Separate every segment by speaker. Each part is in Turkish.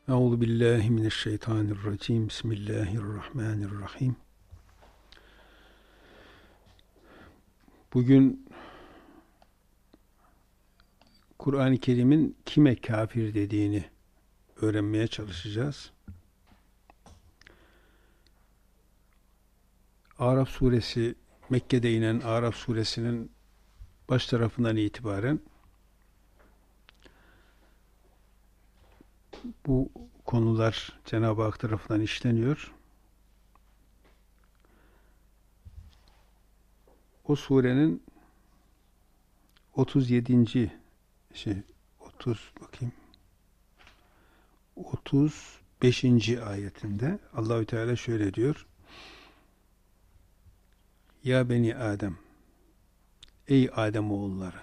Speaker 1: Euzu billahi mineşşeytanirracim. Bismillahirrahmanirrahim. Bugün Kur'an-ı Kerim'in kime kafir dediğini öğrenmeye çalışacağız. Araf suresi, Mekke'de inen Araf suresinin baş tarafından itibaren bu konular Cenab-ı Hak tarafından işleniyor. O surenin 37. 35. ayetinde Allahü Teala şöyle diyor: Ya beni Adem, ey Adem oğulları,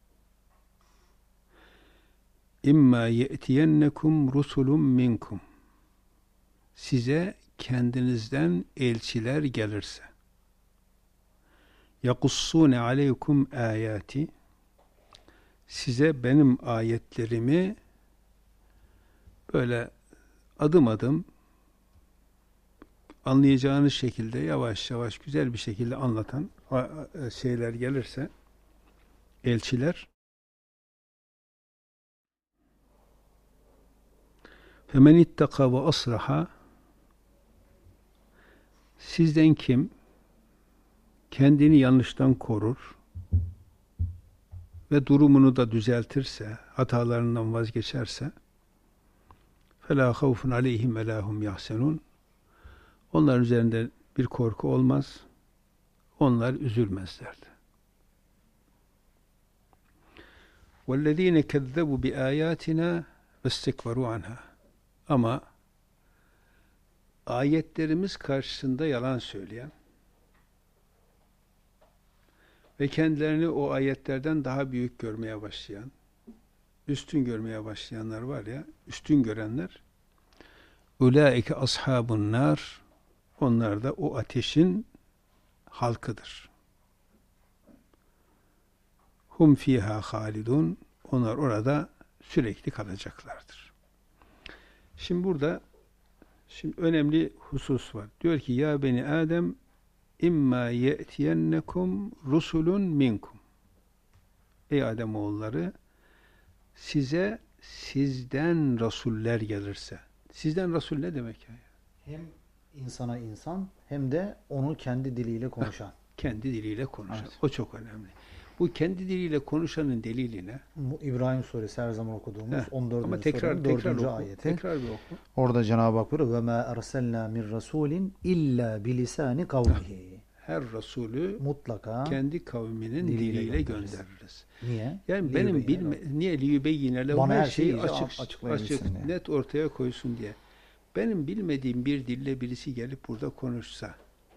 Speaker 1: İmma ye'tiyennekum rusulun minkum, size kendinizden elçiler gelirse, yakussune aleykum ayati, size benim ayetlerimi böyle adım adım anlayacağınız şekilde yavaş yavaş güzel bir şekilde anlatan şeyler gelirse, elçiler, femen ittaka ve aslaha, sizden kim kendini yanlıştan korur ve durumunu da düzeltirse, hatalarından vazgeçerse, فَلَا خَوْفٌ عَلَيْهِمْ وَلَا هُمْ يَحْزَنُونَ, onların üzerinde bir korku olmaz, onlar üzülmezlerdi. وَالَّذ۪ينَ كَذَّبُوا بِآيَاتِنَا وَاسْتَكْبَرُوا عَنْهَا, ama ayetlerimiz karşısında yalan söyleyen ve kendilerini o ayetlerden daha büyük görmeye başlayan, üstün görmeye başlayanlar var ya, üstün görenler, ulaike ashabun nar, onlar da o ateşin halkıdır. Hum fiha halidun, onlar orada sürekli kalacaklardır. Şimdi burada önemli husus var. Diyor ki ya beni Adem, imma ye'tiyennekum rusulun minkum, ey Adem oğulları, size sizden rasuller gelirse. Sizden rasul ne demek ya?
Speaker 2: Hem insana insan hem de onu kendi diliyle konuşan.
Speaker 1: Kendi diliyle konuşan.
Speaker 2: Evet.
Speaker 1: O çok önemli. Bu kendi diliyle konuşanın delili ne?
Speaker 2: İbrahim suresi her zaman okuduğumuz 14.
Speaker 1: Ama
Speaker 2: surenin 4. ayeti.
Speaker 1: Tekrar bir oku.
Speaker 2: Orada Cenab-ı Hak buyuruyor: "Ve ma erselna min rasulin illa bilisani kavmihi."
Speaker 1: Her Resulü
Speaker 2: mutlaka
Speaker 1: kendi kavminin diliyle göndeririz.
Speaker 2: Niye?
Speaker 1: Yani benim niye liyubeyyine lehum,
Speaker 2: bana
Speaker 1: her şeyi açık,
Speaker 2: diye.
Speaker 1: net ortaya koysun diye. Benim bilmediğim bir dille birisi gelip burada konuşsa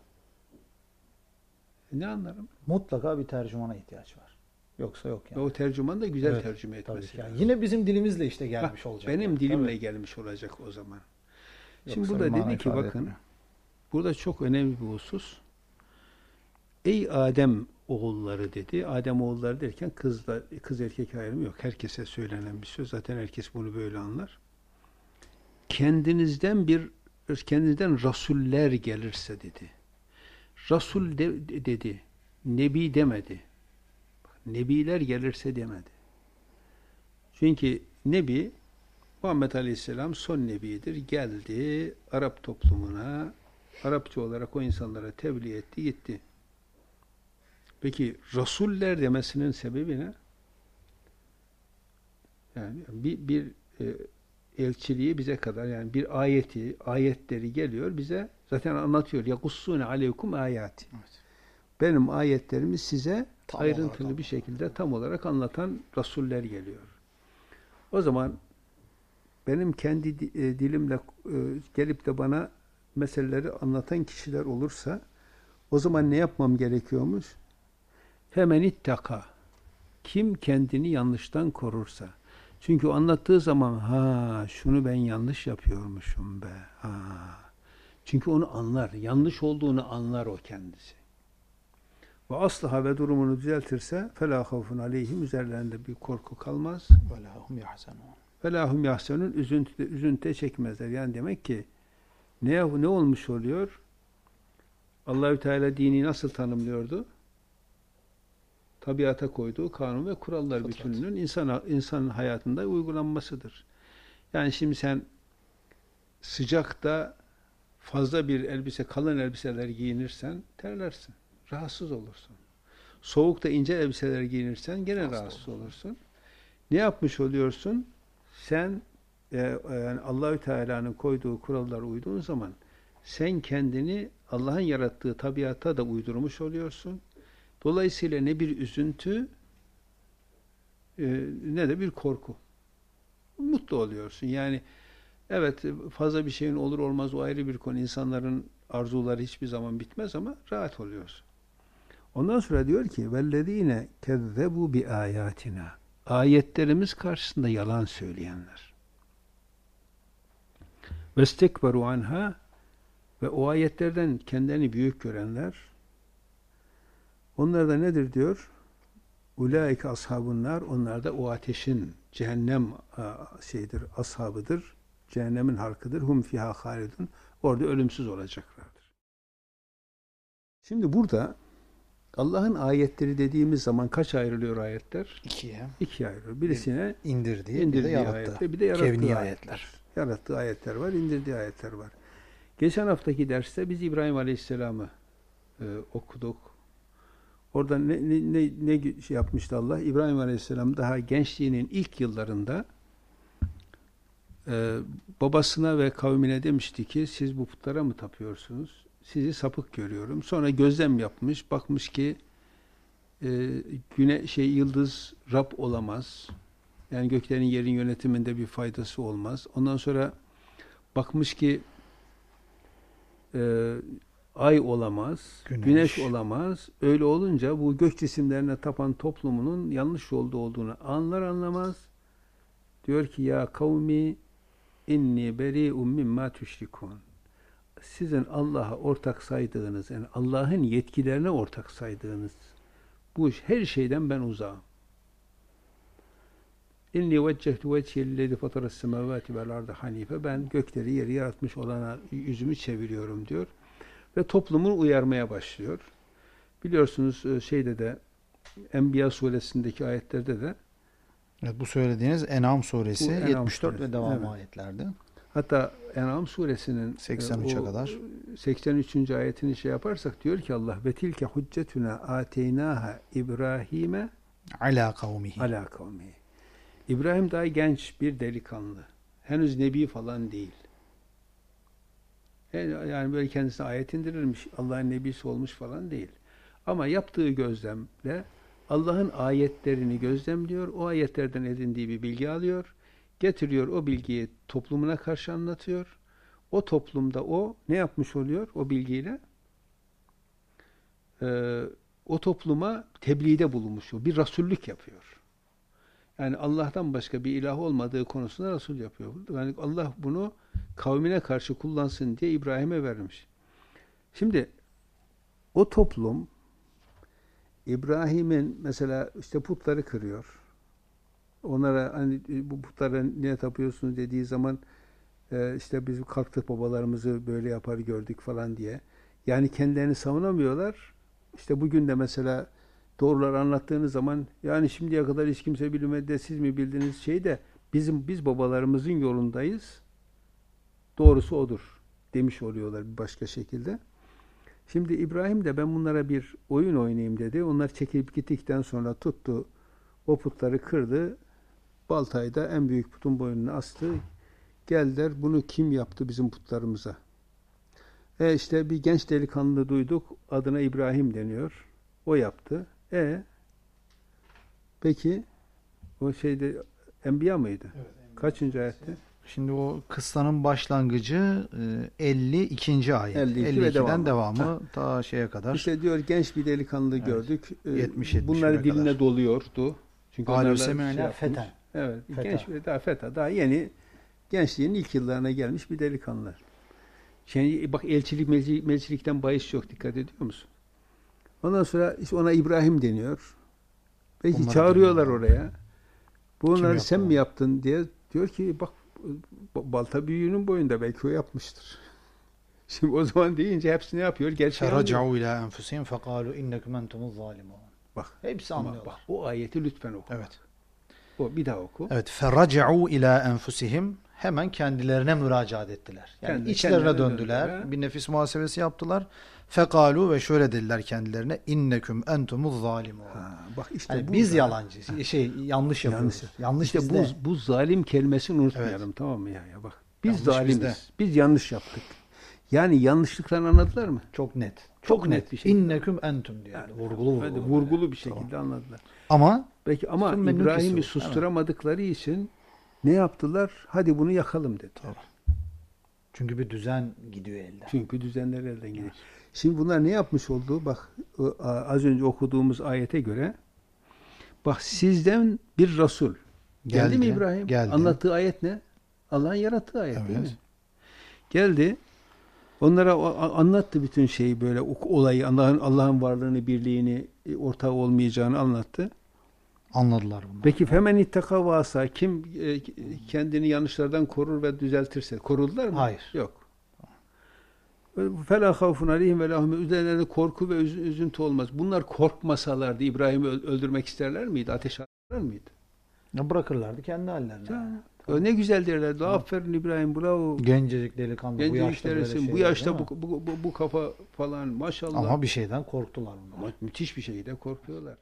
Speaker 1: ne anlarım?
Speaker 2: Mutlaka bir tercümana ihtiyaç var. Yoksa yok yani.
Speaker 1: O tercüman da güzel tercüme etmesi
Speaker 2: yani. Yine bizim dilimizle işte gelmiş olacak.
Speaker 1: Benim dilimle gelmiş olacak o zaman. Şimdi burada dedi ki bakın, burada çok önemli bir husus. Ey Adem oğulları dedi. Adem oğulları derken kız erkek ayrımı yok. Herkese söylenen bir söz. Zaten herkes bunu böyle anlar. Kendinizden rasuller gelirse dedi. Rasul dedi. Nebi demedi. Nebiler gelirse demedi. Çünkü Nebi Muhammed Aleyhisselam son nebidir. Geldi Arap toplumuna, Arapça olarak o insanlara tebliğ etti, gitti. Peki rasuller demesinin sebebi ne? Yani bir elçiliği bize kadar, yani bir ayetleri geliyor bize zaten anlatıyor. Yakussune aleykum ayati. Evet. Benim ayetlerimi size tam ayrıntılı bir şekilde tam olarak anlatan rasuller geliyor. O zaman benim kendi dilimle gelip de bana meseleleri anlatan kişiler olursa o zaman ne yapmam gerekiyormuş? Femen ittaka, kim kendini yanlıştan korursa. Çünkü o anlattığı zaman şunu ben yanlış yapıyormuşum be. Çünkü onu anlar. Yanlış olduğunu anlar o kendisi. ve aslaha ve durumunu düzeltirse felâ havfun aleyhim üzerlerinde bir korku kalmaz.
Speaker 2: Ve lâ hum yahzenûn.
Speaker 1: Ve lâ hum yahsenûn üzüntü çekmezler. Yani demek ki ne olmuş oluyor? Allahü Teala dini nasıl tanımlıyordu? Tabiata koyduğu kanun ve kurallar bütününün insan hayatında uygulanmasıdır. Yani şimdi sen sıcakta fazla bir elbise, kalın elbiseler giyinirsen terlersin. Rahatsız olursun. Soğukta ince elbiseler giyinirsen gene rahatsız olursun. Ne yapmış oluyorsun? Sen yani Allahü Teala'nın koyduğu kurallara uyduğun zaman sen kendini Allah'ın yarattığı tabiata da uydurmuş oluyorsun. Dolayısıyla ne bir üzüntü ne de bir korku. Mutlu oluyorsun. Yani evet, fazla bir şeyin olur olmaz o ayrı bir konu. İnsanların arzuları hiçbir zaman bitmez ama rahat oluyorsun. Ondan sonra diyor ki vellezine kezzebu bi ayatina. Ayetlerimiz karşısında yalan söyleyenler. Vestekberu anha ve o ayetlerden kendilerini büyük görenler. Onlar da nedir diyor? Ulaike ashabun nar. Onlar da o ateşin, cehennem ashabıdır. Cehennemin halkıdır. Hum fiha halidun. Orada ölümsüz olacaklardır. Şimdi burada Allah'ın ayetleri dediğimiz zaman kaç ayrılıyor ayetler? İkiye ayrılıyor. Birisine
Speaker 2: indirdiği bir de yarattı.
Speaker 1: Ayetler, bir de yarattığı
Speaker 2: Kevni
Speaker 1: ayetler. Yarattığı ayetler var, indirdiği ayetler var. Geçen haftaki derste biz İbrahim Aleyhisselam'ı okuduk. Orada ne şey yapmıştı Allah? İbrahim Aleyhisselam daha gençliğinin ilk yıllarında babasına ve kavmine demişti ki siz bu putlara mı tapıyorsunuz? Sizi sapık görüyorum. Sonra gözlem yapmış, bakmış ki yıldız Rab olamaz. Yani göklerin yerin yönetiminde bir faydası olmaz. Ondan sonra bakmış ki ay olamaz, güneş olamaz. Öyle olunca bu gök cisimlerine tapan toplumunun yanlış yolda olduğunu anlamaz. Diyor ki ya kavmi inni beri'un mimma tüşrikun. Sizin Allah'a ortak saydığınız, yani Allah'ın yetkilerine ortak saydığınız bu her şeyden ben uzağım. İnni veccehtu vechiyellezi fataras semavati vel ardı hanife. Ben gökleri yeri yaratmış olana yüzümü çeviriyorum diyor. Ve toplumu uyarmaya başlıyor. Biliyorsunuz Enbiya suresindeki ayetlerde de
Speaker 2: evet, bu söylediğiniz En'am suresi 74 ve devam
Speaker 1: evet.
Speaker 2: ayetlerde.
Speaker 1: Hatta En'am suresinin
Speaker 2: 83'e kadar
Speaker 1: 83. ayetini yaparsak diyor ki Allah ve tilke huccetuna ateynaha İbrahim'e
Speaker 2: ala kavmihi.
Speaker 1: İbrahim daha genç bir delikanlı. Henüz nebi falan değil. Yani böyle kendisine ayet indirilmiş, Allah'ın nebisi olmuş falan değil. Ama yaptığı gözlemle Allah'ın ayetlerini gözlemliyor, o ayetlerden edindiği bir bilgi alıyor, getiriyor o bilgiyi toplumuna karşı anlatıyor. O toplumda o ne yapmış oluyor o bilgiyle? O topluma tebliğde bulunmuş oluyor, bir rasullük yapıyor. Yani Allah'tan başka bir ilah olmadığı konusunda Resul yapıyor. Yani Allah bunu kavmine karşı kullansın diye İbrahim'e vermiş. Şimdi o toplum İbrahim'in mesela işte putları kırıyor. Onlara hani bu putlara ne tapıyorsunuz dediği zaman işte biz kalktık babalarımızı böyle yapar gördük falan diye. Yani kendilerini savunamıyorlar. İşte bugün de mesela doğruları anlattığınız zaman yani şimdiye kadar hiç kimse bilmedi de siz mi bildiğiniz şey de biz babalarımızın yolundayız. Doğrusu odur demiş oluyorlar bir başka şekilde. Şimdi İbrahim de ben bunlara bir oyun oynayayım dedi. Onlar çekilip gittikten sonra tuttu. O putları kırdı. Baltayı da en büyük putun boynuna astı. Geldiler bunu kim yaptı bizim putlarımıza? İşte bir genç delikanlı duyduk. Adına İbrahim deniyor. O yaptı. Peki o Enbiya mıydı? Evet, kaçıncı ayette?
Speaker 2: Şimdi o kıssanın başlangıcı 52. ayet. 52'den devamı ta şeye kadar.
Speaker 1: İşte diyor genç bir delikanlı gördük.
Speaker 2: 70
Speaker 1: bunları diline kadar doluyordu. Çünkü
Speaker 2: onlarla feten.
Speaker 1: Evet, genç daha yeni gençliğin ilk yıllarına gelmiş bir delikanlı. Bak elçilikten bahis çok dikkat ediyor musun? Ondan sonra işte ona İbrahim deniyor. Belki
Speaker 2: Onlara
Speaker 1: çağırıyorlar
Speaker 2: deniyor.
Speaker 1: oraya. Bunları sen
Speaker 2: onu?
Speaker 1: mi yaptın diye diyor ki bak balta büyüğünün boyunda belki o yapmıştır. Şimdi o zaman deyince hepsini yapıyor. Gerçeği anlıyor.
Speaker 2: Feraca'u ila enfusihim fekalu innekum entumuz zalimun.
Speaker 1: Bak.
Speaker 2: Hepsi anlıyorlar.
Speaker 1: Bak, o ayeti lütfen oku.
Speaker 2: Evet.
Speaker 1: O bir daha oku.
Speaker 2: Evet. Feraca'u ila enfusihim, hemen kendilerine müracaat ettiler. Yani içlerine döndüler. Bir nefis muhasebesi yaptılar. Fekalu, ve şöyle dediler kendilerine: innekum entumuz zalimun.
Speaker 1: Bak işte
Speaker 2: yani biz yalancı, yanlış yapıyoruz. Yanlış
Speaker 1: işte
Speaker 2: bizde.
Speaker 1: bu zalim kelimesini unutmayalım, evet. Tamam mı ya bak. Biz yanlış zalimiz. Bizde. Biz yanlış yaptık. Yani yanlışlıklarını anladılar mı?
Speaker 2: Çok net.
Speaker 1: Çok net bir şey.
Speaker 2: İnnekum entum diyor.
Speaker 1: Yani, vurgulu bir şekilde tamam. Anladılar.
Speaker 2: Ama
Speaker 1: İbrahim'i susturamadıkları için ne yaptılar? Hadi bunu yakalım dedi.
Speaker 2: Tamam. Çünkü bir düzen gidiyor elden.
Speaker 1: Çünkü düzenler elden gidiyor. Evet. Şimdi bunlar ne yapmış oldu? Bak az önce okuduğumuz ayete göre bak sizden bir Resul. Geldi mi İbrahim?
Speaker 2: Geldi.
Speaker 1: Anlattığı ayet ne? Allah'ın yarattığı ayet evet. Değil mi? Geldi. Onlara anlattı bütün şeyi, böyle olayı, Allah'ın varlığını, birliğini, ortağı olmayacağını anlattı.
Speaker 2: Anladılar bunu.
Speaker 1: Peki femen ittaka vasa, kim kendini yanlışlardan korur ve düzeltirse koruldular mı?
Speaker 2: Hayır.
Speaker 1: Yok. Fela havfun aleyhim ve lahum, üzerlerinde korku ve üzüntü olmaz. Bunlar korkmasalardı İbrahim'i öldürmek isterler miydi? Ateş atarlar mıydı?
Speaker 2: Bırakırlardı kendi hallerine.
Speaker 1: Tamam. Ne güzel derlerdi. Tamam. Aferin İbrahim, bravo.
Speaker 2: Gencecik delikanlı.
Speaker 1: Bu yaşta bu kafa falan, maşallah.
Speaker 2: Ama bir şeyden korktular bunlar.
Speaker 1: Ama müthiş bir şeyden korkuyorlar.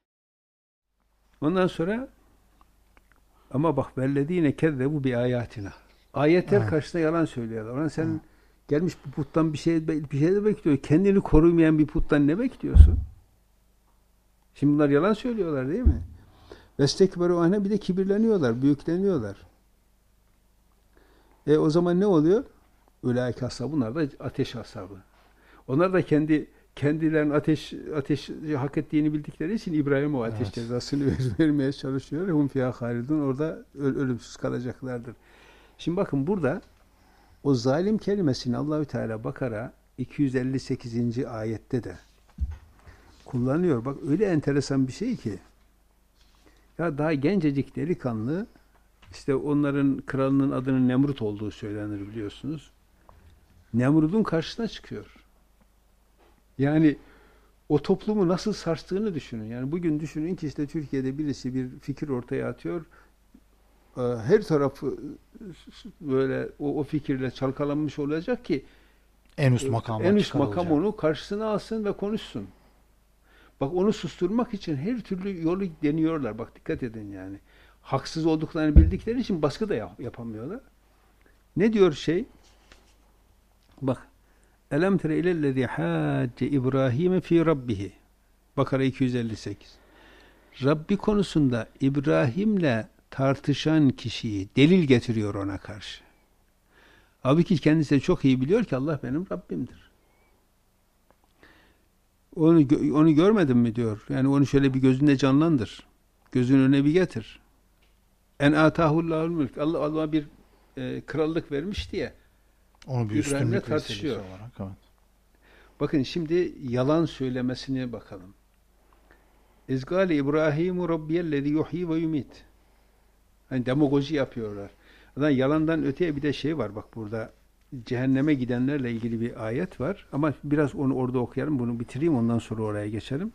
Speaker 1: Ondan sonra ama bak vellezine kezzebu bi ayatina. Ayetler karşısında yalan söylüyorlar. Ona sen gelmiş bu puttan bir şey de bekliyor. Kendini korumayan bir puttan ne bekliyorsun? Şimdi bunlar yalan söylüyorlar değil mi? Vestekberu anhe, bir de kibirleniyorlar, büyükleniyorlar. O zaman ne oluyor? Ulaike ashabı, bunlar da ateş ashabı. Onlar da kendilerinin ateş hak ettiğini bildikleri için İbrahim o ateş cezasını vermeye çalışıyor. Hum fiha halidun, orada ölümsüz kalacaklardır. Şimdi bakın burada o zalim kelimesini Allahü Teala Bakara 258. ayette de kullanıyor. Bak öyle enteresan bir şey ki. Ya daha gencecik delikanlı, işte onların kralının adının Nemrut olduğu söylenir biliyorsunuz. Nemrut'un karşısına çıkıyor. Yani o toplumu nasıl sarstığını düşünün. Yani bugün düşünün ki işte Türkiye'de birisi bir fikir ortaya atıyor. Her tarafı böyle o fikirle çalkalanmış olacak ki
Speaker 2: en üst makam
Speaker 1: onu karşısına alsın ve konuşsun. Bak onu susturmak için her türlü yolu deniyorlar. Bak dikkat edin yani. Haksız olduklarını bildikleri için baskı da yapamıyorlar. Ne diyor Bak. Elem tere ilellezî hâcce İbrahim fî rabbihi. Bakara 258. Rabbi konusunda İbrahim'le tartışan kişiyi delil getiriyor ona karşı. Halbuki kendisi de çok iyi biliyor ki Allah benim Rabbimdir. Onu görmedin mi diyor. Yani onu şöyle bir gözünde canlandır. Gözünün önüne bir getir. En atahullahul mülk. Allah bir krallık vermiş diye.
Speaker 2: Onu bir
Speaker 1: İbrahim'le tartışıyor.
Speaker 2: Olarak, evet.
Speaker 1: Bakın şimdi yalan söylemesine bakalım. İzgâle İbrahimu Rabbiyellezî yuhyi ve yumit. Hani demagoji yapıyorlar. Yalandan öteye bir de var bak burada. Cehenneme gidenlerle ilgili bir ayet var. Ama biraz onu orada okuyalım. Bunu bitireyim, ondan sonra oraya geçelim.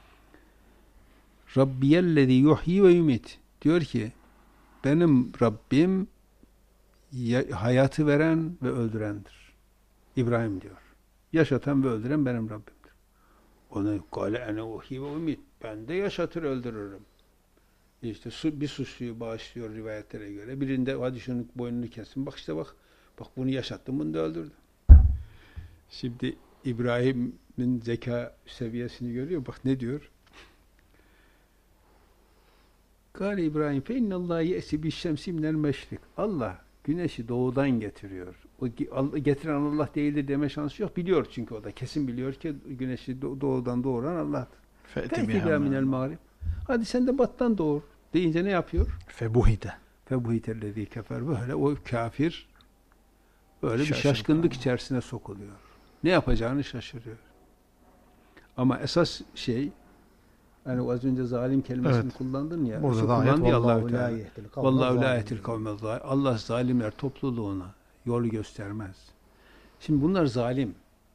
Speaker 1: Rabbiyellezî yuhyi ve yumit. Diyor ki benim Rabbim hayatı veren ve öldürendir. İbrahim diyor. Yaşatan ve öldüren benim Rabbimdir. Ona kâle ene uhyi ve umit. Ben de yaşatır öldürürüm. İşte bir suçluyu bağışlıyor rivayetlere göre. Birinde hadi şunun boynunu kesin. Bak bunu yaşattım, bunu da öldürdüm. Şimdi İbrahim'in zeka seviyesini görüyor. Bak ne diyor? Kâle İbrahim fe innallâhe ye'si bi'ş-şemsi minel meşrik. Allah güneşi doğudan getiriyor. O getiren Allah değildir deme şansı yok. Biliyor çünkü o da. Kesin biliyor ki güneşi doğudan doğuran Allah'tır. Fe'ti biha minel mağrib. Hadi sen de battan doğur. Deyince ne yapıyor? Febuhitellezî kefer. Böyle o kafir böyle bir şaşkınlık içerisine sokuluyor. Ne yapacağını şaşırıyor. Ama esas şey, hani az önce zalim kelimesini
Speaker 2: Evet.
Speaker 1: kullandın ya.
Speaker 2: Burada da ayet
Speaker 1: kullandı ya
Speaker 2: vallahu
Speaker 1: Allah-u
Speaker 2: la
Speaker 1: Teala.
Speaker 2: yehdil kavme
Speaker 1: Vallahu la
Speaker 2: zalimin.
Speaker 1: yehdil kavme zalimin. Allah zalimler topluluğuna yol göstermez. Şimdi bunlar zalim.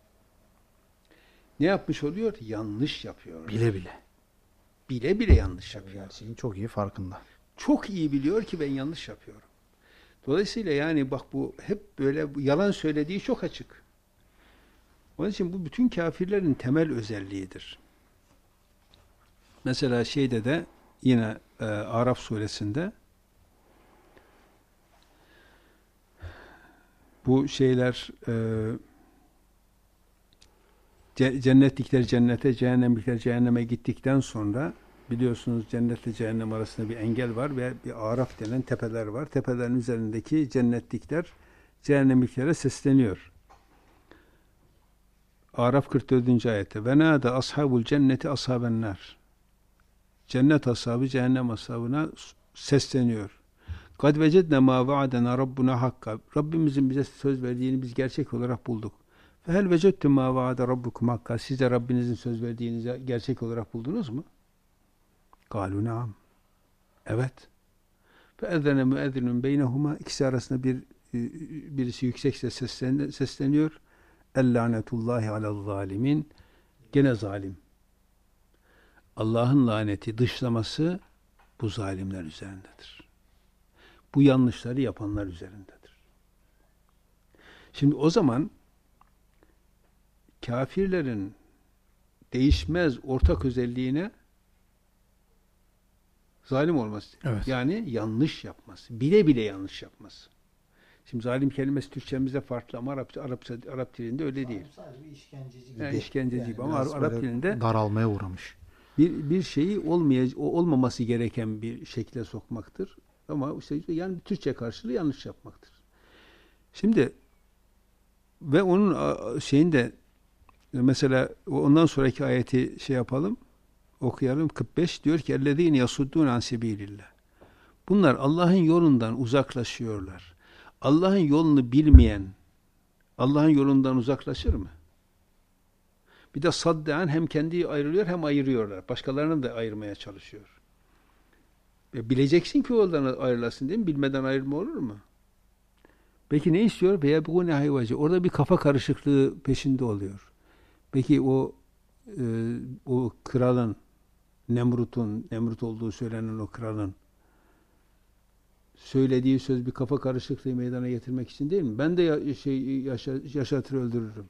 Speaker 1: Ne yapmış oluyor? Yanlış yapıyor.
Speaker 2: Bile bile.
Speaker 1: Bile bile yanlış yapıyor.
Speaker 2: Gerçeğin çok iyi farkında.
Speaker 1: Çok iyi biliyor ki ben yanlış yapıyorum. Dolayısıyla yani bak bu hep böyle yalan söylediği çok açık. Onun için bu bütün kafirlerin temel özelliğidir. Mesela şeyde de yine Araf suresinde bu şeyler cennetlikler cennete, cehennemlikler cehenneme gittikten sonra biliyorsunuz cennetle cehennem arasında bir engel var ve bir Araf denen tepeler var. Tepelerin üzerindeki cennetlikler cehennemliklere sesleniyor. Araf 44. ayette ve nâde ashabul cenneti ashabennar. Cennet ashabı cehennem ashabına sesleniyor. Kad vecedne ma vaadena rabbuna hakka. Rabbimizin bize söz verdiğini biz gerçek olarak bulduk. Fe hel vecedtum ma vaade rabbukum hakka. Siz de Rabbinizin söz verdiğini gerçek olarak buldunuz mu? Kalu naam. Evet. Fe ezzene müezzinun beynehuma. İkisi arasında birisi yüksek sesle sesleniyor. El-lanetullahi alel zalimin. Gene zalim. Allah'ın laneti, dışlaması bu zalimler üzerindedir. Bu yanlışları yapanlar üzerindedir. Şimdi o zaman kafirlerin değişmez ortak özelliğine zalim olması.
Speaker 2: Evet.
Speaker 1: Yani yanlış yapması. Bile bile yanlış yapması. Şimdi zalim kelimesi Türkçemizde farklı ama Arap dilinde öyle değil.
Speaker 2: Sadece işkenceci gibi.
Speaker 1: Yani işkenceci gibi ama Arap dilinde
Speaker 2: daralmaya uğramış.
Speaker 1: Bir şeyi olmaması gereken bir şekle sokmaktır. Ama işte yani Türkçe karşılığı yanlış yapmaktır. Şimdi ve onun şeyinde mesela ondan sonraki ayeti yapalım, okuyalım. 45 diyor ki ellezîne yasuddûne an sebîlillah. Bunlar Allah'ın yolundan uzaklaşıyorlar. Allah'ın yolunu bilmeyen Allah'ın yolundan uzaklaşır mı? Bir de saddean hem kendi ayrılıyor hem ayırıyorlar. Başkalarını da ayırmaya çalışıyor. Bileceksin ki yoldan ayrılasın değil mi? Bilmeden ayrılma olur mu? Peki ne istiyor? Beyebûne hayvacı. Orada bir kafa karışıklığı peşinde oluyor. Peki o kralın Nemrut olduğu söylenen o kralın söylediği söz bir kafa karışıklığı meydana getirmek için değil mi? Ben de yaşatır öldürürüm.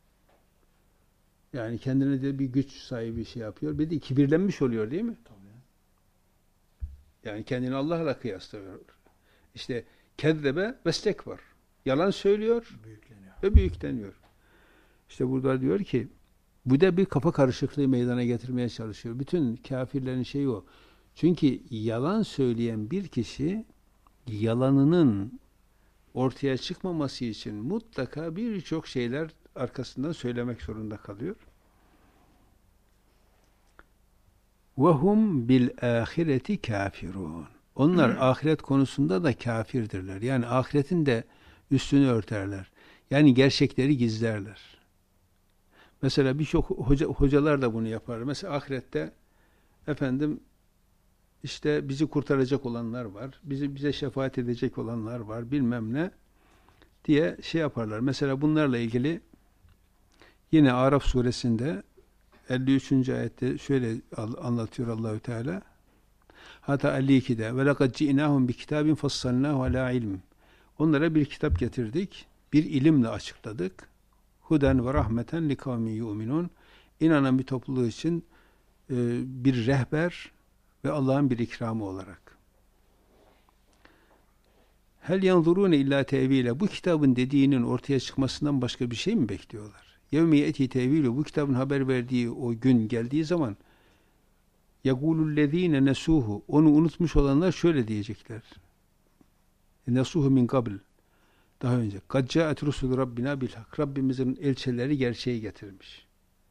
Speaker 1: Yani kendine de bir güç sahibi yapıyor. Bir de kibirlenmiş oluyor değil mi?
Speaker 2: Tabii.
Speaker 1: Yani kendini Allah'la kıyaslıyor. İşte kezzebe ve stekbar. Yalan söylüyor ve büyükleniyor. İşte burada diyor ki bu da bir kafa karışıklığı meydana getirmeye çalışıyor. Bütün kafirlerin şeyi o. Çünkü yalan söyleyen bir kişi yalanının ortaya çıkmaması için mutlaka birçok şeyler arkasından söylemek zorunda kalıyor. وَهُمْ بِالْآخِرَةِ كَافِرُونَ. Onlar ahiret konusunda da kafirdirler. Yani ahiretin de üstünü örterler. Yani gerçekleri gizlerler. Mesela birçok hocalar da bunu yapar. Mesela ahirette efendim işte bizi kurtaracak olanlar var. Bize şefaat edecek olanlar var. Bilmem ne diye yaparlar. Mesela bunlarla ilgili yine Araf suresinde 53. ayette şöyle anlatıyor Allahü Teala. Hatta 52'de ve lekad ci'nahum bi kitabin fassalnahu ala ilm. Onlara bir kitap getirdik. Bir ilimle açıkladık. Huden ve rahmeten li kavmin yu'minun. İnanan bir topluluğu için bir rehber ve Allah'ın bir ikramı olarak. Hel yanzurune illa tevile. Bu kitabın dediğinin ortaya çıkmasından başka bir şey mi bekliyorlar? Yevmi yeti tevile. Bu kitabın haber verdiği o gün geldiği zaman yegulullezine nesuhu. Onu unutmuş olanlar şöyle diyecekler. Nesuhu min qabl. Daha önce. Kad ca'et rusul rabbina bil hak. Rabbimizin elçileri gerçeği getirmiş.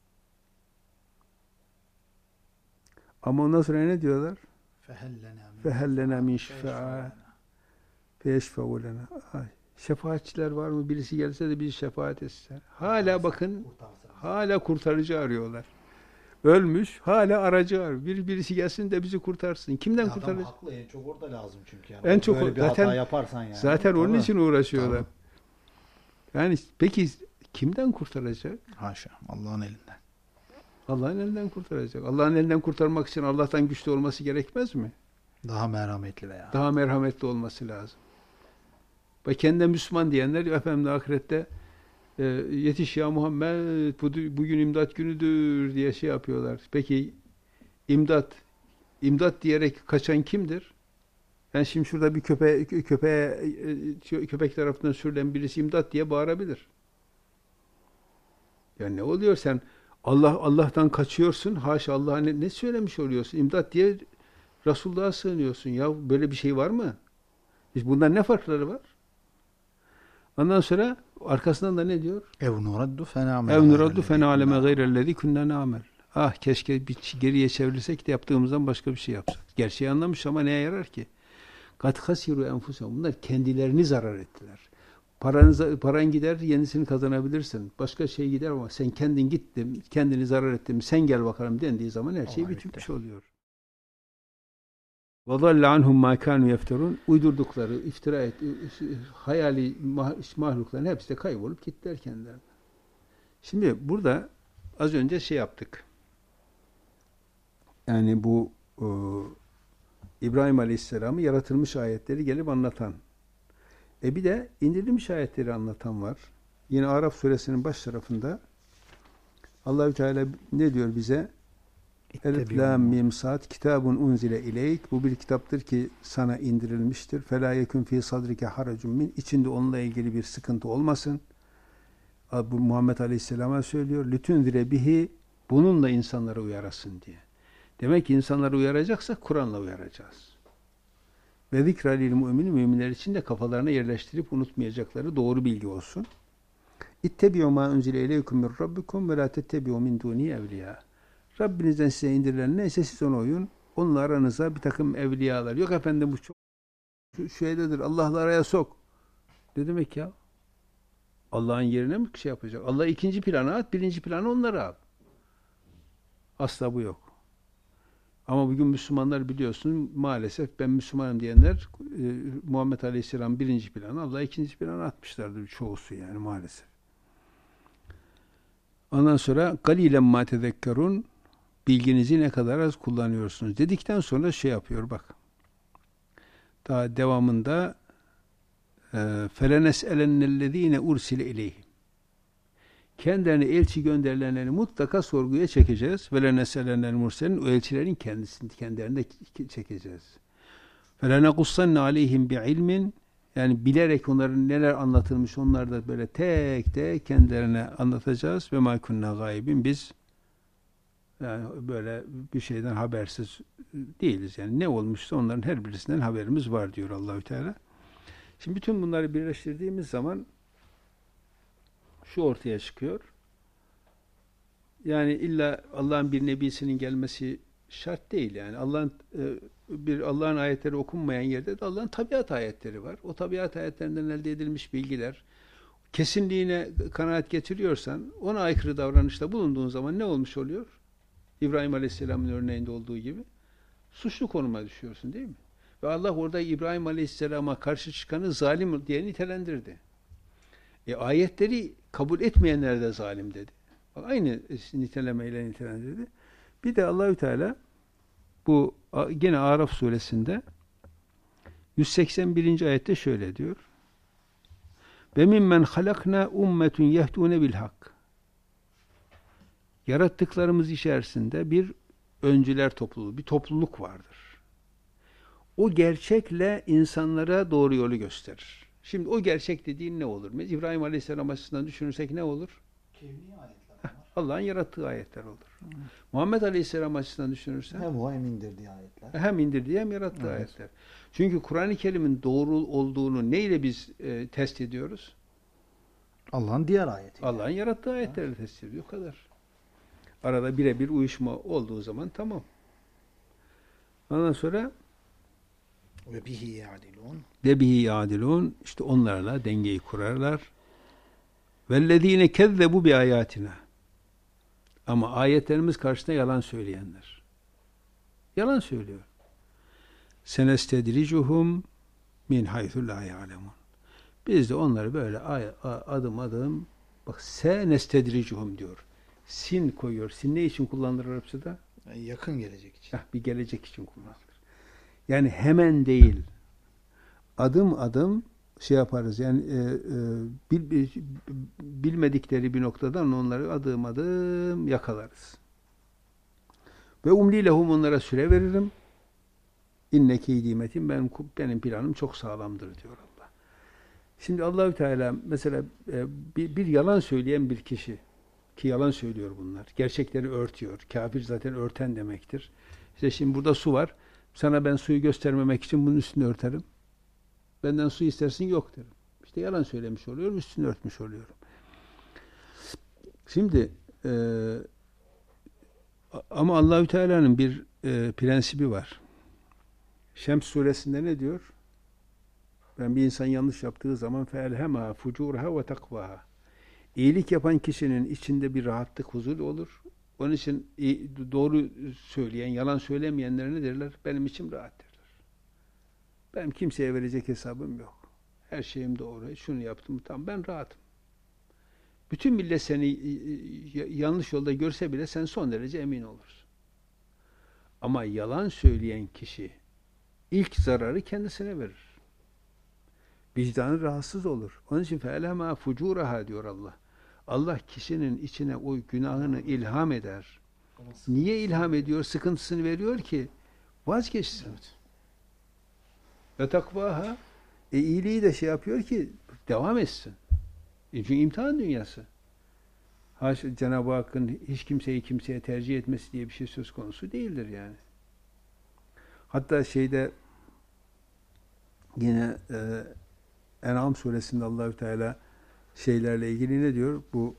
Speaker 1: Ama ondan sonra ne diyorlar? Fehellena min şefa'a feyeşfe'u lena. Şefaatçiler var mı? Birisi gelse de bizi şefaat etse. Hala bakın, hala kurtarıcı arıyorlar. Ölmüş. Hala aracı var. Birisi gelsin de bizi kurtarsın. Kimden kurtaracak?
Speaker 2: Adam haklı. En çok orada lazım çünkü. Yani.
Speaker 1: En çok
Speaker 2: böyle bir
Speaker 1: zaten,
Speaker 2: hata yaparsan yani.
Speaker 1: zaten onun için uğraşıyorlar.
Speaker 2: Tabii.
Speaker 1: Yani peki kimden kurtaracak?
Speaker 2: Haşa. Allah'ın elinden.
Speaker 1: Allah'ın elinden kurtaracak. Allah'ın elinden kurtarmak için Allah'tan güçlü olması gerekmez mi?
Speaker 2: Daha merhametli veya.
Speaker 1: Daha merhametli olması lazım. Ve kendine Müslüman diyenler efendim ahirette yetiş ya Muhammed bugün imdat günüdür diye şey yapıyorlar. Peki imdat diyerek kaçan kimdir? Yani şimdi şurada bir köpek tarafından sürülen birisi imdat diye bağırabilir. Yani ne oluyor sen Allah'tan kaçıyorsun. Haşa Allah'a ne söylemiş oluyorsun? İmdat diye Resulullah'a sığınıyorsun. Ya böyle bir şey var mı? Bundan ne farkları var? Ondan sonra arkasından da ne diyor?
Speaker 2: Ev nuraddu
Speaker 1: fena'leme gayrellezi kunna na'mel. Ah keşke bir geriye çevrilsek de yaptığımızdan başka bir şey yapsak. Gerçeği anlamış ama neye yarar ki? Kat hasiru enfusahum. Bunlar kendilerini zarar ettiler. Paran gider, yenisini kazanabilirsin. Başka şey gider ama sen kendin gittin, kendini zarar ettin, sen gel bakalım dendiği zaman her şey bitmiş oluyor. وَضَلَّ عَنْهُمْ مَا كَانُوا يَفْتَرُونَ Uydurdukları, iftira hayali mahlukların hepsi de kaybolup gittiler kendilerine. Şimdi burada az önce şey yaptık. Yani bu İbrahim Aleyhisselam'ı yaratılmış ayetleri gelip anlatan. Bir de indirilmiş ayetleri anlatan var. Yine Araf suresinin baş tarafında Allahü Teala ne diyor bize? Elif lam mim sad kitabun unzile ileyk. Bu bir kitaptır ki sana indirilmiştir. Fela yekun fi sadrike haracun min. İçinde onunla ilgili bir sıkıntı olmasın. Bu Muhammed Aleyhisselam'a söylüyor. Lütünzire bihi. Bununla insanları uyarasın diye. Demek ki insanları uyaracaksak Kur'an'la uyaracağız. Ve zikra lil müminin, müminler için de kafalarına yerleştirip unutmayacakları doğru bilgi olsun. İttebi'u ma unzile ileykum min rabbikum ve la tettebi'u min duni evliya. Rabbinizden size indirilen neyse siz ona uyun. Onunla aranıza bir takım evliyalar. Yok efendim bu çok şeydedir. Allah'la araya sok. Ne demek ya? Allah'ın yerine mi şey yapacak? Allah'ı ikinci plana at, birinci plana onları al. Asla bu yok. Ama bugün Müslümanlar biliyorsun maalesef ben Müslümanım diyenler Muhammed Aleyhisselam birinci plana, Allah'ı ikinci plana atmışlardır çoğusu yani maalesef. Ondan sonra galilen ma tezekkerun bilginizi ne kadar az kullanıyorsunuz dedikten sonra şey yapıyor bak. Daha devamında felenes'elennellezine ursile ileyhim. Kendilerine elçi gönderilenleri mutlaka sorguya çekeceğiz. Velenes'elennel murselin o elçilerin kendilerine çekeceğiz. Felenekussanne aleyhim bi ilmin yani bilerek onların neler anlatılmış onlar da böyle tek tek kendilerine anlatacağız ve ma kunna gaibin biz yani böyle bir şeyden habersiz değiliz. Yani ne olmuşsa onların her birisinden haberimiz var diyor Allahü Teala. Şimdi bütün bunları birleştirdiğimiz zaman şu ortaya çıkıyor. Yani illa Allah'ın bir nebisinin gelmesi şart değil yani. Allah'ın ayetleri okunmayan yerde de Allah'ın tabiat ayetleri var. O tabiat ayetlerinden elde edilmiş bilgiler kesinliğine kanaat getiriyorsan ona aykırı davranışta bulunduğun zaman ne olmuş oluyor? İbrahim Aleyhisselam'ın örneğinde olduğu gibi suçlu konuma düşüyorsun değil mi? Ve Allah orada İbrahim Aleyhisselam'a karşı çıkanı zalim diye nitelendirdi. Ayetleri kabul etmeyenler de zalim dedi. Bak, aynı nitelemeyle nitelendirdi. Bir de Allahü Teala bu gene Araf suresinde 181. ayette şöyle diyor. Ve mimmen halakna ummetun yehdune bil hak. Yarattıklarımız içerisinde bir öncüler topluluğu, bir topluluk vardır. O gerçekle insanlara doğru yolu gösterir. Şimdi o gerçek dediğin ne olur? İbrahim Aleyhisselam açısından düşünürsek ne olur?
Speaker 2: Kevni ayetler.
Speaker 1: Allah'ın yarattığı ayetler olur. Muhammed Aleyhisselam açısından düşünürsen
Speaker 2: hem o hem indirdiği ayetler.
Speaker 1: Hem indirdiği hem yarattığı ayetler. Çünkü Kur'an-ı Kerim'in doğru olduğunu neyle biz test ediyoruz?
Speaker 2: Allah'ın diğer ayeti.
Speaker 1: Allah'ın yarattığı ayetlerle test ediyor. O kadar. Arada birebir uyuşma olduğu zaman tamam. Ondan sonra
Speaker 2: ve bihi ya'dilun.
Speaker 1: Ve bihi ya'dilun. İşte onlarla dengeyi kurarlar. Vellezine kezzebu bi ayatina. Ama ayetlerimiz karşısında yalan söyleyenler. Yalan söylüyor. Senestedricuhum min haythu la ya'lemun. Biz de onları böyle adım adım bak senestedricuhum diyor. Sin koyuyor. Sin ne için kullanılır Arapçada?
Speaker 2: Yakın gelecek için.
Speaker 1: Bir gelecek için kullanılır. Yani hemen değil. Adım adım şey yaparız. Yani bilmedikleri bir noktadan onları adım adım yakalarız. Ve umli lehum, onlara süre veririm. İnne keydi metin, benim planım çok sağlamdır diyor Allah. Şimdi Allahü Teala mesela bir yalan söyleyen bir kişi, ki yalan söylüyor bunlar. Gerçekleri örtüyor. Kafir zaten örten demektir. İşte şimdi burada su var. Sana ben suyu göstermemek için bunun üstünü örterim. Benden su istersin, yok derim. İşte yalan söylemiş oluyorum, üstünü örtmüş oluyorum. Şimdi ama Allahü Teala'nın bir prensibi var. Şems suresinde ne diyor? Ben bir insan yanlış yaptığı zaman فَاَلْهَمَا فُجُورَهَا وَتَقْوَاهَا. İyilik yapan kişinin içinde bir rahatlık, huzur olur. Onun için doğru söyleyen, yalan söylemeyenler ne derler? Benim içim rahat derler. Benim kimseye verecek hesabım yok. Her şeyim doğru. Şunu yaptım, tamam, ben rahatım. Bütün millet seni yanlış yolda görse bile sen son derece emin olursun. Ama yalan söyleyen kişi ilk zararı kendisine verir. Vicdanı rahatsız olur. Onun için فَاَلَمَا فُجُورَهَا diyor Allah. Allah kişinin içine o günahını ilham eder. Niye ilham ediyor? Sıkıntısını veriyor ki vazgeçsin.
Speaker 2: Evet.
Speaker 1: Ve takvaha, iyiliği de şey yapıyor ki devam etsin. Çünkü imtihan dünyası. Cenab-ı Hakk'ın hiç kimseyi kimseye tercih etmesi diye bir şey söz konusu değildir yani. Hatta yine En'am suresinde Allahü Teala şeylerle ilgili ne diyor? Bu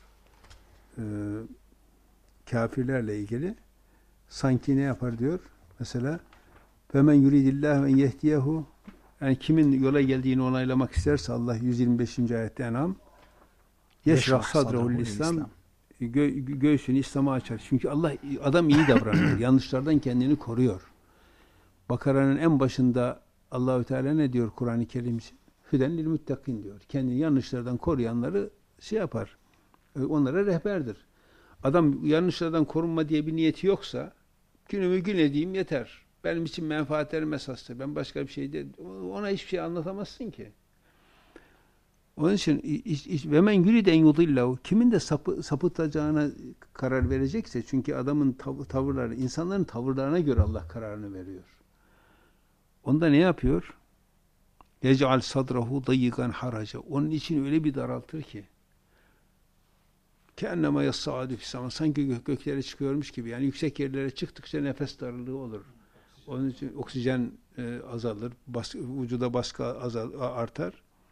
Speaker 1: kafirlerle ilgili sanki ne yapar diyor? Mesela فَمَنْ يُرِيدِ اللّٰهُ اَنْ يَهْدِيَهُ, yani kimin yola geldiğini onaylamak isterse Allah 125. ayette En'am يَشْرَحْ صَدْرَهُ الْاِسْلَامِ, göğsünü İslam'a açar. Çünkü adam iyi davranıyor. Yanlışlardan kendini koruyor. Bakara'nın en başında Allahü Teala ne diyor Kur'an-ı Kerim için? Hüden lil muttakin diyor. Kendini yanlışlardan koruyanları şey yapar. Onlara rehberdir. Adam yanlışlardan korunma diye bir niyeti yoksa günümü gün edeyim yeter. Benim için menfaatlerim esastır. Ben başka bir şey de ona hiçbir şey anlatamazsın ki. Onun için ve men yuriden yudillahu, kimin de sapıtacağına karar verecekse, çünkü adamın tavırları, insanların tavırlarına göre Allah kararını veriyor. Onda ne yapıyor? Yec'al sadrahu dayyigan haraca. Onun için öyle bir daraltır ki keennema yassâdü fissâma, sanki göklere çıkıyormuş gibi. Yani yüksek yerlere çıktıkça nefes darlığı olur. Onun için oksijen azalır, vücuda baskı artar.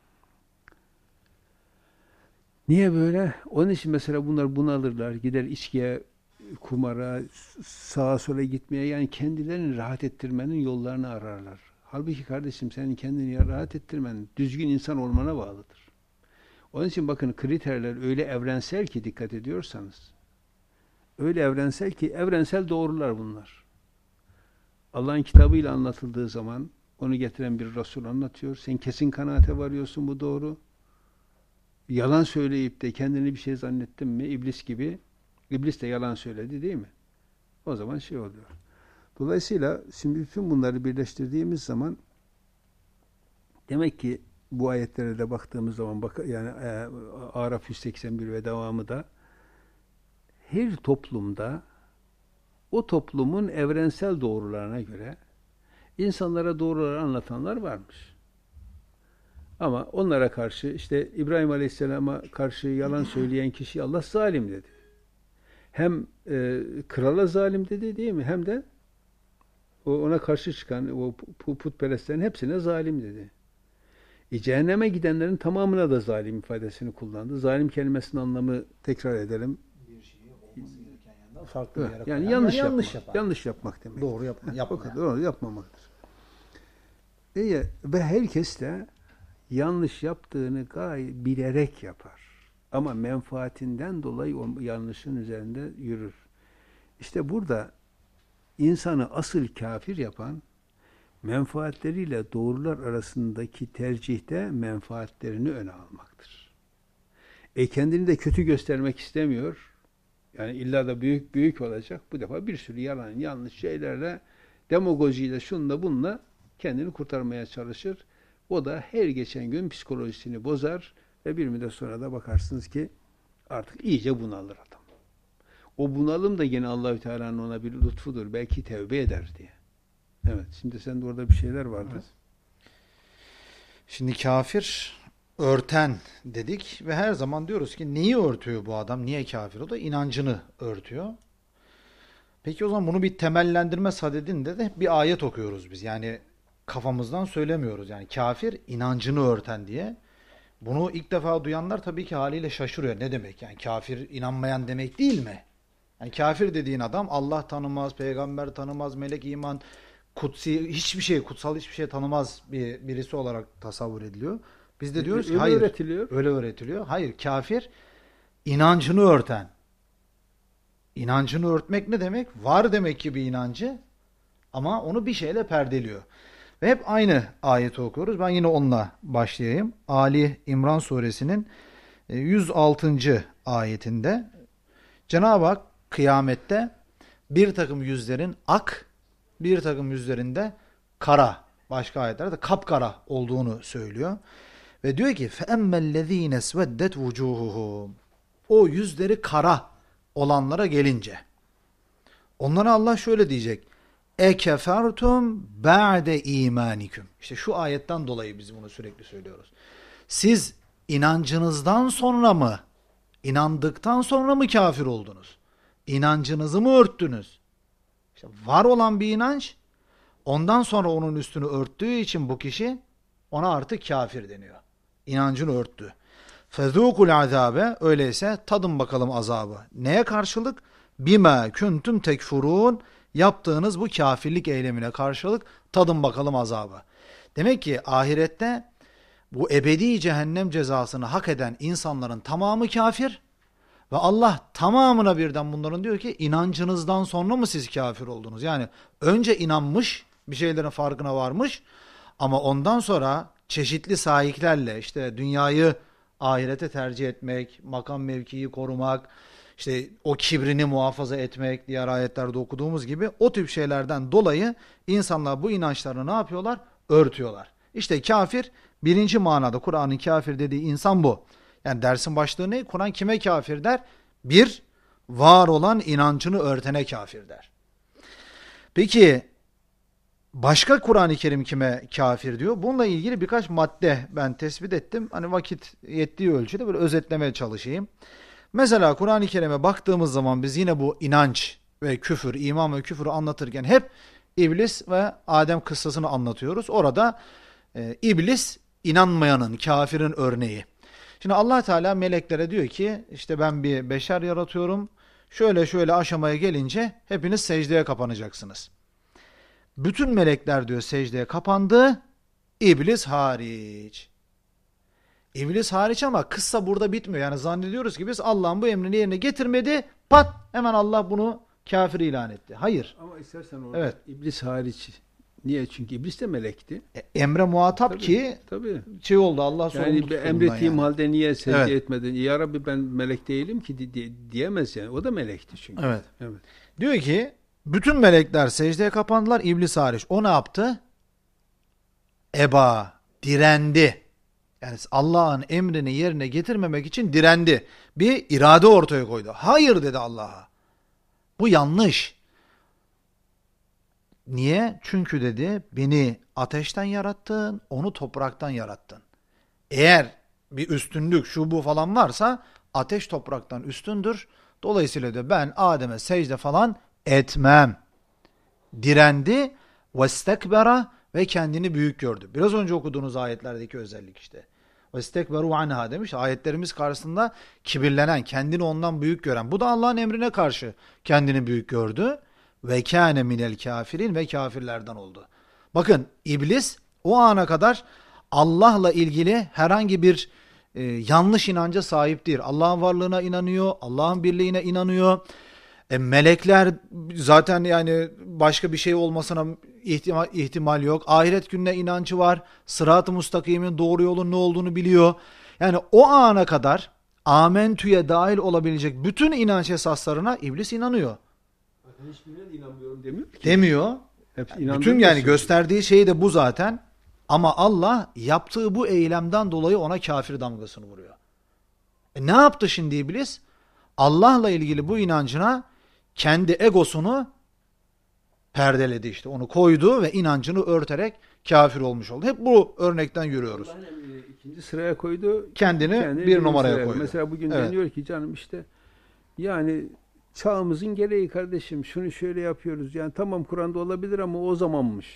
Speaker 1: Niye böyle? Onun için mesela bunlar bunalırlar, gider içkiye, kumara, sağa sola gitmeye, yani kendilerini rahat ettirmenin yollarını ararlar. Halbuki kardeşim, senin kendini rahat ettirmen, düzgün insan olmana bağlıdır. Onun için bakın, kriterler öyle evrensel ki, dikkat ediyorsanız, öyle evrensel ki, evrensel doğrular bunlar. Allah'ın kitabıyla anlatıldığı zaman, onu getiren bir Resul anlatıyor, sen kesin kanaate varıyorsun, bu doğru. Yalan söyleyip de kendini bir şey zannettin mi, iblis gibi, iblis de yalan söyledi değil mi? O zaman şey oluyor. Dolayısıyla şimdi bütün bunları birleştirdiğimiz zaman demek ki bu ayetlere de baktığımız zaman yani Araf 181 ve devamı da her toplumda o toplumun evrensel doğrularına göre insanlara doğruları anlatanlar varmış. Ama onlara karşı, işte İbrahim Aleyhisselam'a karşı yalan söyleyen kişi Allah zalim dedi. Hem krala zalim dedi değil mi? Hem de ona karşı çıkan o putperestlerin hepsine zalim dedi. Cehenneme gidenlerin tamamına da zalim ifadesini kullandı. Zalim kelimesinin anlamı, tekrar edelim,
Speaker 2: Bir şeyi olması gereken yandan farklı bir yere
Speaker 1: yani yanlış yapmak demek.
Speaker 2: Doğru yapmak.
Speaker 1: Doğru yapmamaktır. Ve herkes de yanlış yaptığını bilerek yapar. Ama menfaatinden dolayı o yanlışın üzerinde yürür. İşte burada insanı asıl kafir yapan, menfaatleriyle doğrular arasındaki tercihte menfaatlerini öne almaktır. Kendini de kötü göstermek istemiyor. Yani illa da büyük büyük olacak. Bu defa bir sürü yalan, yanlış şeylerle, demagojiyle, şunla bununla kendini kurtarmaya çalışır. O da her geçen gün psikolojisini bozar ve bir müddet sonra da bakarsınız ki artık iyice bunalır adam. O bunalım da yine Allahü Teala'nın ona bir lütfudur. Belki tevbe eder diye. Evet. Şimdi sen de orada bir şeyler vardı.
Speaker 2: Evet. Şimdi kafir örten dedik ve her zaman diyoruz ki neyi örtüyor bu adam? Niye kafir? O da inancını örtüyor. Peki o zaman bunu bir temellendirme sadedinde de bir ayet okuyoruz biz. Yani kafamızdan söylemiyoruz. Yani kafir inancını örten diye. Bunu ilk defa duyanlar tabii ki haliyle şaşırıyor. Ne demek? Yani kafir inanmayan demek değil mi? Yani kafir dediğin adam Allah tanımaz, peygamber tanımaz, melek iman, kutsi hiçbir şey, kutsal hiçbir şey tanımaz birisi olarak tasavvur ediliyor. Biz de diyoruz ki hayır.
Speaker 1: Öğretiliyor.
Speaker 2: Öyle öğretiliyor. Hayır, kafir inancını örten. İnancını örtmek ne demek? Var demek ki bir inancı ama onu bir şeyle perdeliyor. Ve hep aynı ayeti okuyoruz. Ben yine onunla başlayayım. Ali İmran suresinin 106. ayetinde Cenab-ı Hak kıyamette bir takım yüzlerin ak, bir takım yüzlerinde kara, başka ayetlerde kapkara olduğunu söylüyor. Ve diyor ki فَاَمَّا الَّذ۪ينَ سْوَدَّتْ وُجُوهُهُمْ O yüzleri kara olanlara gelince onlara Allah şöyle diyecek: ekefertum ba'de imanikum. İşte şu ayetten dolayı biz bunu sürekli söylüyoruz. Siz inancınızdan sonra mı, inandıktan sonra mı kafir oldunuz? İnancınızı mı örttünüz? İşte var olan bir inanç, ondan sonra onun üstünü örttüğü için bu kişi ona artık kafir deniyor. İnancını örttü. Fezûkul azâbe, öyleyse tadın bakalım azabı. Neye karşılık? Bima kuntum tekfurun, yaptığınız bu kafirlik eylemine karşılık tadın bakalım azabı. Demek ki ahirette bu ebedi cehennem cezasını hak eden insanların tamamı kafir ve Allah tamamına birden bunların diyor ki inancınızdan sonra mı siz kafir oldunuz? Yani önce inanmış, bir şeylerin farkına varmış ama ondan sonra çeşitli sahiplerle işte dünyayı ahirete tercih etmek, makam mevkiyi korumak, işte o kibrini muhafaza etmek, diğer ayetlerde okuduğumuz gibi o tip şeylerden dolayı insanlar bu inançlarını ne yapıyorlar? Örtüyorlar. İşte kafir birinci manada Kur'an'ın kafir dediği insan bu. Yani dersin başlığı ne? Kur'an kime kafir der? Bir, var olan inancını örtene kafir der. Peki başka Kur'an-ı Kerim kime kafir diyor? Bununla ilgili birkaç madde ben tespit ettim. Hani vakit yettiği ölçüde böyle özetlemeye çalışayım. Mesela Kur'an-ı Kerim'e baktığımız zaman biz yine bu inanç ve küfür, iman ve küfürü anlatırken hep İblis ve Adem kıssasını anlatıyoruz. Orada İblis inanmayanın, kafirin örneği. Şimdi Allah Teala meleklere diyor ki işte ben bir beşer yaratıyorum. Şöyle şöyle aşamaya gelince hepiniz secdeye kapanacaksınız. Bütün melekler diyor secdeye kapandı. İblis hariç. İblis hariç ama kıssa burada bitmiyor. Yani zannediyoruz ki biz Allah'ın bu emrini yerine getirmedi. Pat hemen Allah bunu kafir ilan etti. Hayır.
Speaker 1: Ama istersen orada İblis hariç. Niye? Çünkü İblis de melekti.
Speaker 2: Emre muhatap ki şey oldu, Allah sorumlu tuttu.
Speaker 1: Yani emrettiğim halde niye secde etmedin? Ya Rabbi ben melek değilim ki diyemez yani. O da melekti çünkü.
Speaker 2: Evet. Diyor ki bütün melekler secdeye kapandılar, İblis hariç. O ne yaptı? Eba, direndi. Yani Allah'ın emrini yerine getirmemek için direndi. Bir irade ortaya koydu. Hayır dedi Allah'a. Bu yanlış. Niye? Çünkü dedi beni ateşten yarattın, onu topraktan yarattın. Eğer bir üstünlük şu bu falan varsa ateş topraktan üstündür. Dolayısıyla da ben Adem'e secde falan etmem. Direndi vestekbera ve kendini büyük gördü. Biraz önce okuduğunuz ayetlerdeki özellik işte. Vestekberu anha demiş. Ayetlerimiz karşısında kibirlenen, kendini ondan büyük gören. Bu da Allah'ın emrine karşı kendini büyük gördü. Ve kâne minel kafirin ve kafirlerden oldu. Bakın İblis o ana kadar Allah'la ilgili herhangi bir yanlış inanca sahiptir. Allah'ın varlığına inanıyor, Allah'ın birliğine inanıyor. Melekler zaten yani başka bir şey olmasına ihtimal yok. Ahiret gününe inancı var. Sırat-ı mustakimin doğru yolun ne olduğunu biliyor. Yani o ana kadar amentüye dahil olabilecek bütün inanç esaslarına iblis inanıyor.
Speaker 1: Hiçbirine de inanmıyorum demiyor ki.
Speaker 2: Demiyor. Bütün yani gösterdiği şey de bu zaten. Ama Allah yaptığı bu eylemden dolayı ona kafir damgasını vuruyor. Ne yaptı şimdi iblis? Allah'la ilgili bu inancına kendi egosunu perdeledi işte. Onu koydu ve inancını örterek kafir olmuş oldu. Hep bu örnekten görüyoruz.
Speaker 1: Allah'ın ikinci sıraya koydu.
Speaker 2: Kendini bir numaraya koydu.
Speaker 1: Mesela bugün deniyor ki canım işte yani çağımızın gereği kardeşim şunu şöyle yapıyoruz. Yani tamam Kur'an'da olabilir ama o zamanmış.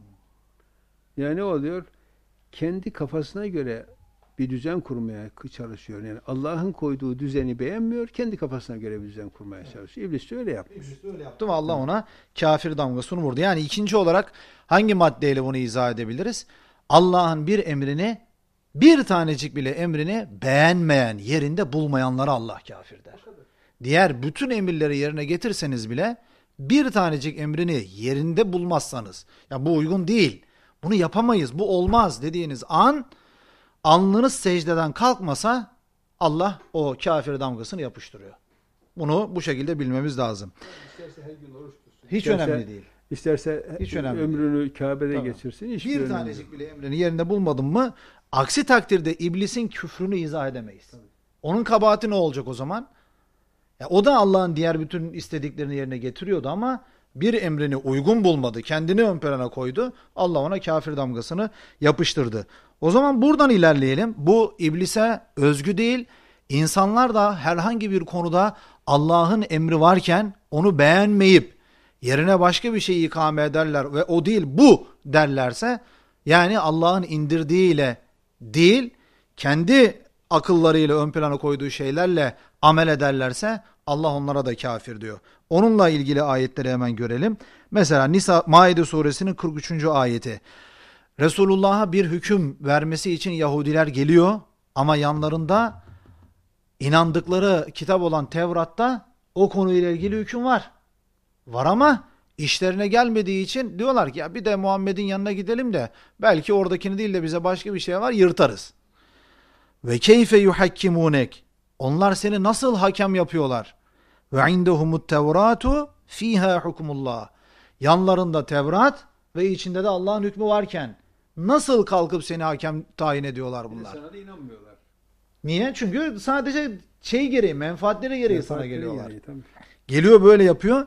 Speaker 1: Yani ne oluyor? Kendi kafasına göre bir düzen kurmaya çalışıyor. Yani Allah'ın koyduğu düzeni beğenmiyor, kendi kafasına göre bir düzen kurmaya çalışıyor. İblis de öyle yaptı.
Speaker 2: İblis de öyle yaptı ve Allah ona kafir damgasını vurdu. Yani ikinci olarak hangi maddeyle bunu izah edebiliriz? Allah'ın bir emrini, bir tanecik bile emrini beğenmeyen, yerinde bulmayanlara Allah kafir der. Diğer bütün emirleri yerine getirseniz bile bir tanecik emrini yerinde bulmazsanız, ya bu uygun değil, bunu yapamayız, bu olmaz dediğiniz an, alnınız secdeden kalkmasa Allah o kafir damgasını yapıştırıyor. Bunu bu şekilde bilmemiz lazım.
Speaker 1: İsterse her gün oruç tutsun.
Speaker 2: Hiç önemli değil.
Speaker 1: İsterse
Speaker 2: hiç önemli
Speaker 1: ömrünü
Speaker 2: değil.
Speaker 1: Kabe'de geçirsin.
Speaker 2: Bir tanecik bile emrini yerinde bulmadın mı, aksi takdirde iblisin küfrünü izah edemeyiz. Tabii. Onun kabahati ne olacak o zaman? Ya o da Allah'ın diğer bütün istediklerini yerine getiriyordu ama bir emrini uygun bulmadı. Kendini ön plana koydu. Allah ona kafir damgasını yapıştırdı. O zaman buradan ilerleyelim. Bu iblise özgü değil. İnsanlar da herhangi bir konuda Allah'ın emri varken onu beğenmeyip yerine başka bir şey ikame ederler ve o değil bu derlerse, yani Allah'ın indirdiğiyle değil, kendi akıllarıyla ön plana koyduğu şeylerle amel ederlerse Allah onlara da kafir diyor. Onunla ilgili ayetleri hemen görelim. Mesela Maide suresinin 43. ayeti. Resulullah'a bir hüküm vermesi için Yahudiler geliyor ama yanlarında inandıkları kitap olan Tevrat'ta o konuyla ilgili hüküm var. Var ama işlerine gelmediği için diyorlar ki ya bir de Muhammed'in yanına gidelim de belki oradakini değil de bize başka bir şey var, yırtarız. Ve keyfe yuhakkimunek. Onlar seni nasıl hakem yapıyorlar? Ve indehumut tevratu fiha hukmullah. Yanlarında Tevrat ve içinde de Allah'ın hükmü varken nasıl kalkıp seni hakem tayin ediyorlar bunlar?
Speaker 1: Sana da inanmıyorlar.
Speaker 2: Niye? Çünkü sadece gereği, menfaatleri gereği sana geliyorlar.
Speaker 1: Tabii.
Speaker 2: Geliyor böyle yapıyor.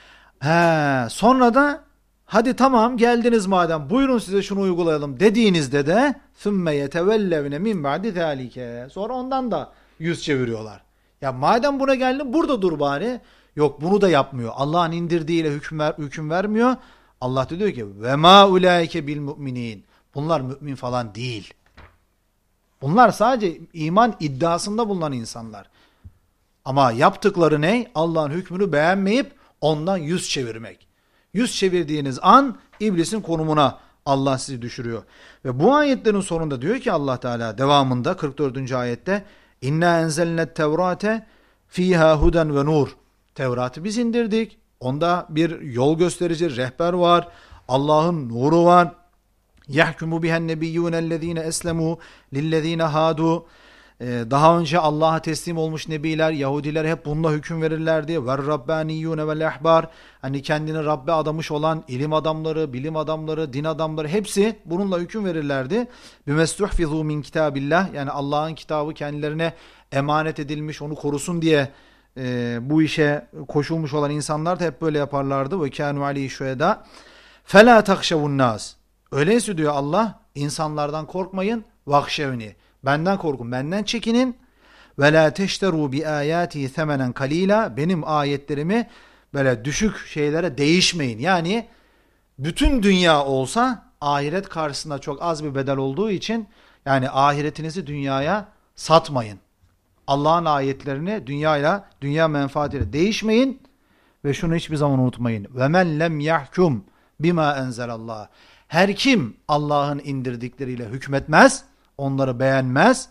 Speaker 2: Sonra da hadi tamam geldiniz madem, buyurun size şunu uygulayalım dediğinizde de ثُمَّ يَتَوَلَّوْنَ مِنْ بَعْدِ ذَٰلِكَ. Sonra ondan da yüz çeviriyorlar. Ya madem buna geldin burada dur bari. Yok, bunu da yapmıyor. Allah'ın indirdiğiyle hüküm vermiyor. Allah da diyor ki وَمَا اُولَٰئِكَ بِالْمُؤْمِنِينَ. Bunlar mümin falan değil. Bunlar sadece iman iddiasında bulunan insanlar. Ama yaptıkları ne? Allah'ın hükmünü beğenmeyip ondan yüz çevirmek. Yüz çevirdiğiniz an iblisin konumuna Allah sizi düşürüyor. Ve bu ayetlerin sonunda diyor ki Allah Teala devamında 44. ayette İnna enzelnet tevrate fiha huden ve nur. Tevrat'ı biz indirdik. Onda bir yol gösterici rehber var. Allah'ın nuru var. Yahkumu bihen nebiyyûnellezîne eslemû lillezîne hâdû. Daha önce Allah'a teslim olmuş nebiler, Yahudiler hep bununla hüküm verirlerdi. Ver rabbaniyyûne vel ehbar. Hani kendini Rabbe adamış olan ilim adamları, bilim adamları, din adamları hepsi bununla hüküm verirlerdi. Bimestuhfizû min kitâbillah. Yani Allah'ın kitabı kendilerine emanet edilmiş, onu korusun diye bu işe koşulmuş olan insanlar da hep böyle yaparlardı. Ve kânû aleyhi şühedâ. Felâ takşavun nâs. Öyleyse diyor Allah, insanlardan korkmayın. Vakşevni. Benden korkun, benden çekinin. Ve la teşteru bi ayati semenen kalila. Benim ayetlerimi böyle düşük şeylere değişmeyin. Yani bütün dünya olsa ahiret karşısında çok az bir bedel olduğu için yani ahiretinizi dünyaya satmayın. Allah'ın ayetlerini dünya menfaatiyle değişmeyin ve şunu hiçbir zaman unutmayın. Ve men lem yahkum bima enzelallah. Her kim Allah'ın indirdikleriyle hükmetmez, onları beğenmez,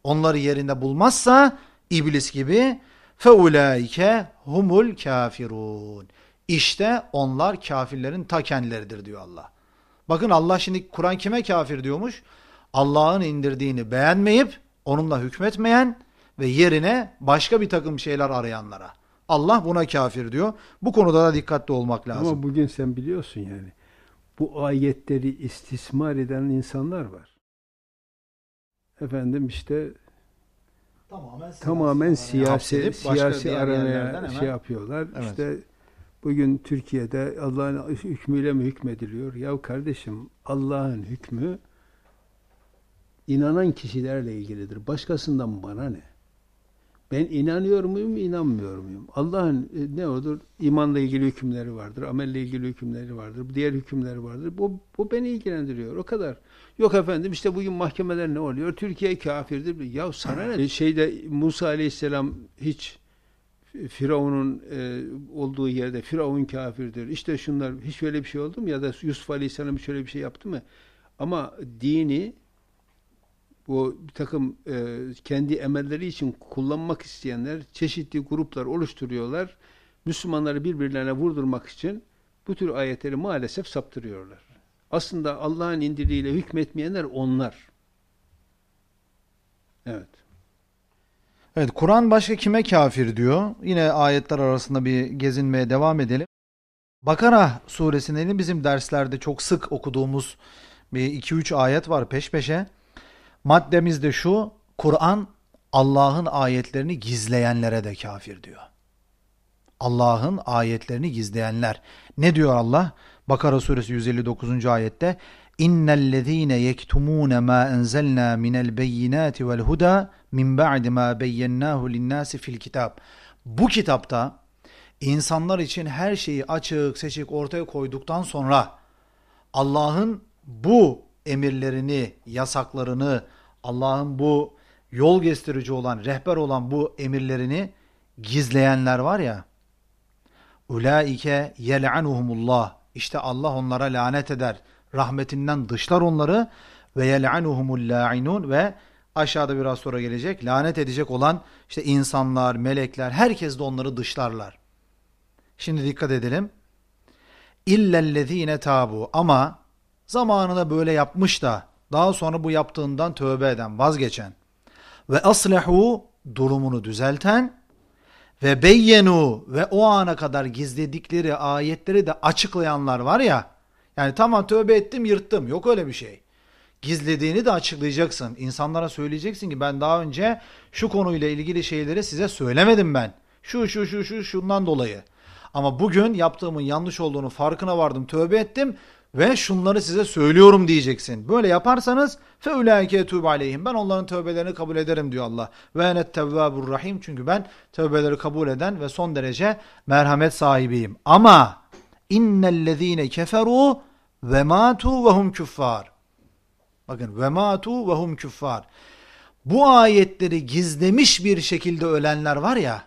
Speaker 2: onları yerinde bulmazsa iblis gibi feulaike humul kafirun. İşte onlar kafirlerin ta kendileridir diyor Allah. Bakın Allah şimdi Kur'an kime kafir diyormuş? Allah'ın indirdiğini beğenmeyip onunla hükmetmeyen ve yerine başka bir takım şeyler arayanlara. Allah buna kafir diyor. Bu konuda da dikkatli olmak lazım.
Speaker 1: Ama bugün sen biliyorsun yani bu ayetleri istismar eden insanlar var. Efendim işte tamamen siyasi aramaya şey yapıyorlar.
Speaker 2: Evet.
Speaker 1: İşte bugün Türkiye'de Allah'ın hükmüyle mi hükmediliyor? Ya kardeşim Allah'ın hükmü inanan kişilerle ilgilidir. Başkasından bana ne? Ben inanıyor muyum, inanmıyor muyum? Allah'ın ne olur? İmanla ilgili hükümleri vardır, amelle ilgili hükümleri vardır, diğer hükümleri vardır. Bu beni ilgilendiriyor, o kadar. Yok efendim işte bugün mahkemeler ne oluyor? Türkiye kafirdir. Ya sana ne? Musa Aleyhisselam hiç Firavun'un olduğu yerde Firavun kafirdir. İşte şunlar hiç öyle bir şey oldu mu? Ya da Yusuf Aleyhisselam şöyle bir şey yaptı mı? Ama dini bu bir takım kendi emelleri için kullanmak isteyenler çeşitli gruplar oluşturuyorlar. Müslümanları birbirlerine vurdurmak için bu tür ayetleri maalesef saptırıyorlar. Aslında Allah'ın indirdiğiyle hükmetmeyenler onlar. Evet.
Speaker 2: Evet, Kur'an başka kime kafir diyor? Yine ayetler arasında bir gezinmeye devam edelim. Bakara suresinin bizim derslerde çok sık okuduğumuz bir 2-3 ayet var peş peşe. Maddemiz de şu: Kur'an Allah'ın ayetlerini gizleyenlere de kafir diyor. Allah'ın ayetlerini gizleyenler. Ne diyor Allah? Bakara suresi 159. ayette: İnnellezîne yektumûne mâ enzelnâ minel beyinâti vel hudâ min ba'di mâ beyyennâhu linnâsi fil kitâb. Bu kitapta insanlar için her şeyi açık seçik ortaya koyduktan sonra Allah'ın bu emirlerini, yasaklarını, Allah'ın bu yol gösterici olan, rehber olan bu emirlerini gizleyenler var ya, ulaike yel'anuhumullah, işte Allah onlara lanet eder, rahmetinden dışlar onları, ve yel'anuhumul la'inun, ve aşağıda biraz sonra gelecek lanet edecek olan işte insanlar, melekler, herkes de onları dışlarlar. Şimdi dikkat edelim. İllellezine tabu, ama zamanında böyle yapmış da daha sonra bu yaptığından tövbe eden, vazgeçen, ve aslehu, durumunu düzelten, ve beyyenu, ve o ana kadar gizledikleri ayetleri de açıklayanlar var ya, yani tamam tövbe ettim yırttım, yok öyle bir şey. Gizlediğini de açıklayacaksın. İnsanlara söyleyeceksin ki ben daha önce şu konuyla ilgili şeyleri size söylemedim ben. Şundan dolayı. Ama bugün yaptığımın yanlış olduğunu farkına vardım, tövbe ettim ve şunları size söylüyorum diyeceksin. Böyle yaparsanız feulaike etûbü aleyhim, ben onların tövbelerini kabul ederim diyor Allah. Ve enet tevvâbur rahim, çünkü ben tövbeleri kabul eden ve son derece merhamet sahibiyim. Ama innellezîne keferû ve mâtû ve hum küffâr. Bakın, ve mâtû ve hum küffâr. Bu ayetleri gizlemiş bir şekilde ölenler var ya,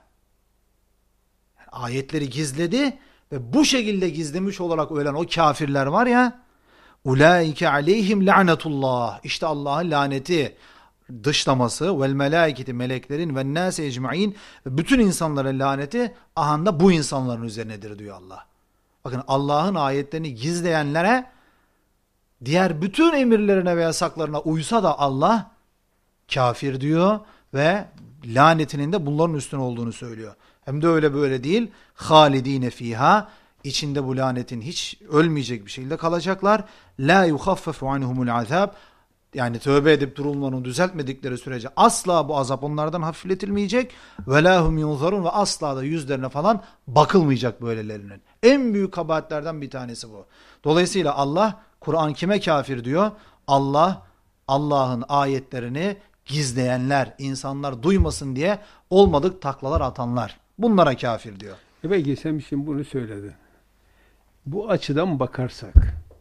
Speaker 2: ayetleri gizledi ve bu şekilde gizlemiş olarak ölen o kafirler var ya, ulaike aleyhim la'netullah, işte Allah'ın laneti, dışlaması, vel melaiketi, meleklerin, ve nâse ecmaîn, bütün insanların laneti ahanda bu insanların üzerinedir diyor Allah. Bakın, Allah'ın ayetlerini gizleyenlere, diğer bütün emirlerine ve yasaklarına uysa da Allah kafir diyor ve lanetinin de bunların üstüne olduğunu söylüyor. Hem de öyle böyle değil. Halidine fiha, içinde bu lanetin hiç ölmeyecek bir şekilde kalacaklar. La yuhaffefu anhumul azab, yani tövbe edip durulmanı düzeltmedikleri sürece asla bu azap onlardan hafifletilmeyecek. Ve la hum yunzarun, ve asla da yüzlerine falan bakılmayacak böylelerinin. En büyük kabahatlerden bir tanesi bu. Dolayısıyla Allah, Kur'an kime kafir diyor? Allah'ın ayetlerini gizleyenler, insanlar duymasın diye olmadık taklalar atanlar, bunlara kafir diyor.
Speaker 1: Belki sen şimdi bunu söyledin. Bu açıdan bakarsak,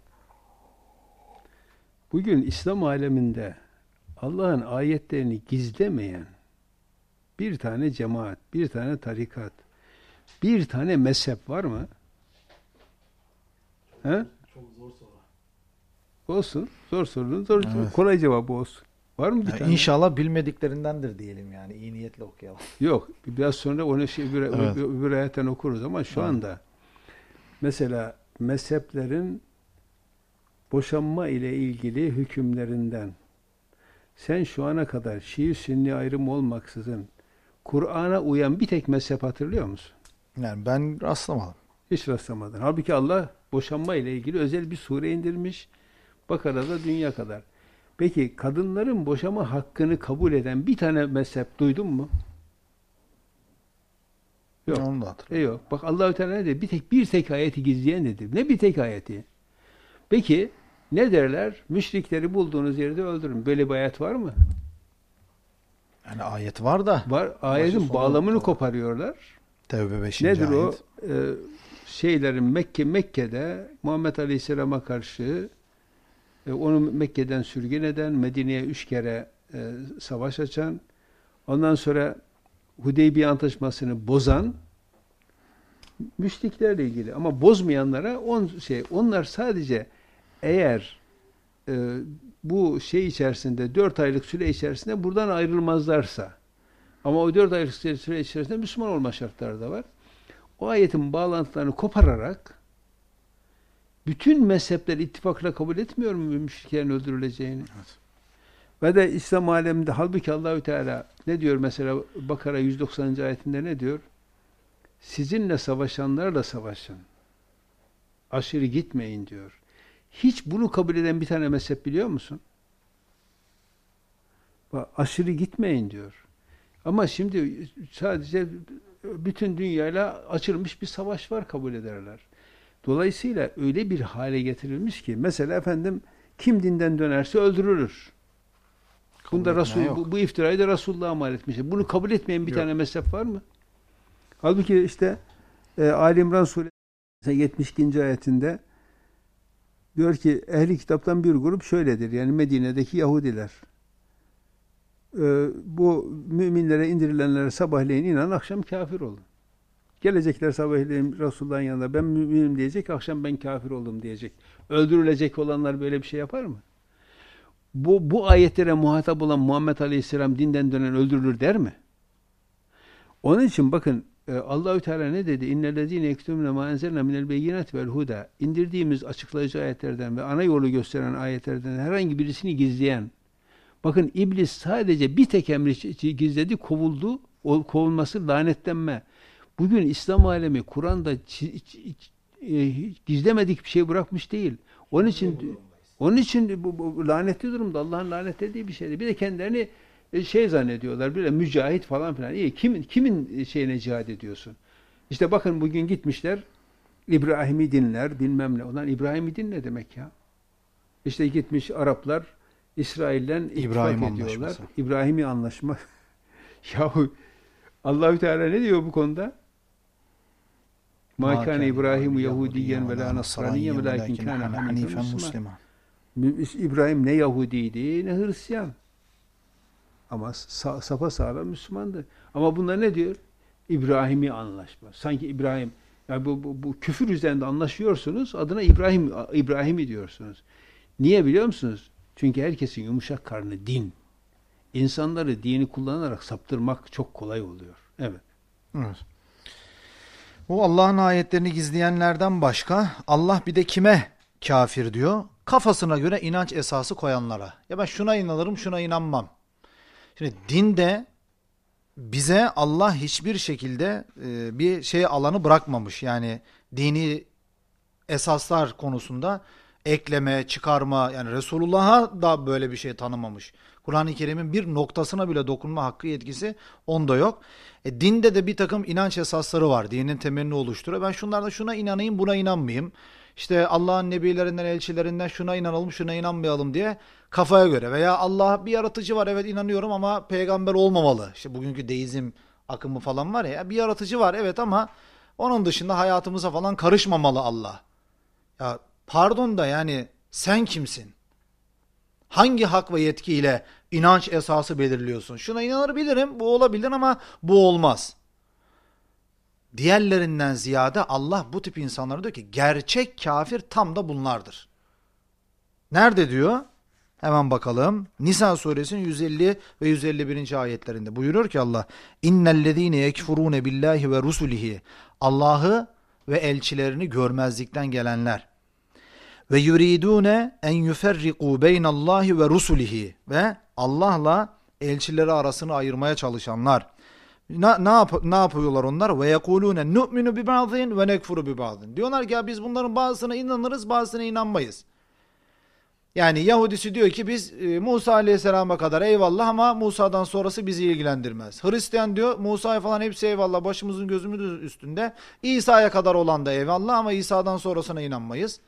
Speaker 1: bugün İslam aleminde Allah'ın ayetlerini gizlemeyen bir tane cemaat, bir tane tarikat, bir tane mezhep var mı? He?
Speaker 2: Çok zor soru.
Speaker 1: Olsun. Zor sorunun zor, kolay cevabı olsun. Var mı bir tane?
Speaker 2: İnşallah bilmediklerindendir diyelim yani. İyi niyetle okuyalım.
Speaker 1: Yok. Biraz sonra onu
Speaker 2: Evet.
Speaker 1: öbür ayetten okuruz ama şu
Speaker 2: Evet.
Speaker 1: anda mesela mezheplerin boşanma ile ilgili hükümlerinden sen şu ana kadar Şii Sünni ayrımı olmaksızın Kur'an'a uyan bir tek mezhep hatırlıyor musun?
Speaker 2: Yani ben rastlamadım.
Speaker 1: Hiç rastlamadın. Halbuki Allah boşanma ile ilgili özel bir sure indirmiş. Bakara'da dünya kadar. Peki kadınların boşama hakkını kabul eden bir tane mezhep duydun mu? Yok.
Speaker 2: Onu da hatırlıyorum.
Speaker 1: Yok. Bak Allahü Teala ne dedi? Bir tek ayeti gizleyen dedi. Ne bir tek ayeti? Peki ne derler? Müşrikleri bulduğunuz yerde öldürün. Böyle bir ayet var mı?
Speaker 2: Yani ayet var da.
Speaker 1: Var. Ayetin
Speaker 2: sonu
Speaker 1: bağlamını
Speaker 2: yok.
Speaker 1: koparıyorlar.
Speaker 2: Tevbe 5.
Speaker 1: Nedir
Speaker 2: ayet.
Speaker 1: o? Şeylerin Mekke'de Muhammed Aleyhisselam'a karşı onu Mekke'den sürgün eden, Medine'ye 3 kere savaş açan, ondan sonra Hudeybiye Antlaşması'nı bozan müşriklerle ilgili. Ama bozmayanlara onlar sadece eğer bu şey içerisinde 4 aylık süre içerisinde buradan ayrılmazlarsa, ama o 4 aylık süre içerisinde Müslüman olma şartları da var. O ayetin bağlantılarını kopararak bütün mezhepler ittifakla kabul etmiyor mu müşriklerin öldürüleceğini?
Speaker 2: Evet.
Speaker 1: Ve de İslam aleminde halbuki Allahü Teala ne diyor mesela Bakara 190. ayetinde ne diyor? Sizinle savaşanlarla savaşın. Aşırı gitmeyin diyor. Hiç bunu kabul eden bir tane mezhep biliyor musun? Bak, aşırı gitmeyin diyor. Ama şimdi sadece bütün dünyayla açılmış bir savaş var kabul ederler. Dolayısıyla öyle bir hale getirilmiş ki mesela efendim kim dinden dönerse öldürülür. Bunda bu iftirayı da Resulullah'a mal etmişler. Bunu kabul etmeyen bir tane mezhep var mı? Halbuki işte Ali İmran Suresi 72. ayetinde diyor ki ehli kitaptan bir grup şöyledir. Yani Medine'deki Yahudiler. Bu müminlere indirilenlere sabahleyin inan, akşam kafir olun. Gelecekler sabahleyin Resulullah'ın yanında ben müminim diyecek, akşam ben kafir oldum diyecek. Öldürülecek olanlar böyle bir şey yapar mı? Bu ayetlere muhatap olan Muhammed Aleyhisselam dinden dönen öldürülür der mi? Onun için bakın Allahü Teala ne dedi? İnnellezîne yektumûne mâ enzelnâ minel beyinâti vel hudâ. İndirdiğimiz açıklayıcı ayetlerden ve ana yolu gösteren ayetlerden herhangi birisini gizleyen. Bakın iblis sadece bir tek emri gizledi, kovuldu. O kovulması lanetlenme. Bugün İslam alemi Kur'an'da gizlemedik bir şey bırakmış değil. Onun için bu lanetli durumda. Allah'ın lanetlediği bir şeydi. Bir de kendilerini zannediyorlar. Böyle mücahit falan filan. İyi, kimin şeyine cihad ediyorsun? İşte bakın bugün gitmişler İbrahim'i dinler bilmem ne. Ulan İbrahim'i din ne demek ya? İşte gitmiş Araplar İsrail'den ittifak ediyorlar. İbrahim'i anlaşma. Yahu Allahü Teala ne diyor bu konuda? Ma kana İbrahim Yahudiyen ve la Nasraniyen velakin kana hanifen Müslüman. İbrahim ne Yahudiydi ne Hristiyan. Ama sapasağlam Müslümandı. Ama bunlar ne diyor? İbrahim'i anlaşma. Sanki İbrahim, yani bu küfür üzerinde anlaşıyorsunuz, adına İbrahim'i diyorsunuz. Niye biliyor musunuz? Çünkü herkesin yumuşak karnı din. İnsanları dini kullanarak saptırmak çok kolay oluyor. Evet.
Speaker 2: Evet. Bu Allah'ın ayetlerini gizleyenlerden başka Allah bir de kime kafir diyor? Kafasına göre inanç esası koyanlara. Ya ben şuna inanırım, şuna inanmam. Şimdi dinde bize Allah hiçbir şekilde bir şey alanı bırakmamış. Yani dini esaslar konusunda ekleme, çıkarma, yani Resulullah'a da böyle bir şey tanımamış. Kur'an-ı Kerim'in bir noktasına bile dokunma hakkı, yetkisi onda yok. Dinde de bir takım inanç esasları var. Dinin temelini oluşturuyor. Ben şunlarda şuna inanayım, buna inanmayayım. İşte Allah'ın nebilerinden, elçilerinden şuna inanalım, şuna inanmayalım diye kafaya göre. Veya Allah bir yaratıcı var, evet inanıyorum ama peygamber olmamalı. İşte bugünkü deizm akımı falan var ya, bir yaratıcı var evet ama onun dışında hayatımıza falan karışmamalı Allah. Ya pardon da yani sen kimsin? Hangi hak ve yetkiyle inanç esası belirliyorsun? Şuna inanabilirim, bu olabilir ama bu olmaz. Diğerlerinden ziyade Allah bu tip insanlara diyor ki gerçek kafir tam da bunlardır. Nerede diyor? Hemen bakalım. Nisa suresinin 150 ve 151. ayetlerinde buyuruyor ki Allah, İnnellezîne yekfurûne billahi ve rusulihi, Allah'ı ve elçilerini görmezlikten gelenler, ve yuridûne en yuferrikû beynallahi ve rusulihi, ve Allah'la elçileri arasını ayırmaya çalışanlar. Ne yapıyorlar onlar? Ve yekulûne nu'minu bi ba'din ve nekfuru bi ba'din. Diyorlar ki ya biz bunların bazısına inanırız, bazısına inanmayız. Yani Yahudisi diyor ki biz Musa Aleyhisselam'a kadar eyvallah ama Musa'dan sonrası bizi ilgilendirmez. Hristiyan diyor Musa'ya falan hepsi eyvallah, başımızın gözümüzün üstünde. İsa'ya kadar olan da eyvallah ama İsa'dan sonrasına inanmayız.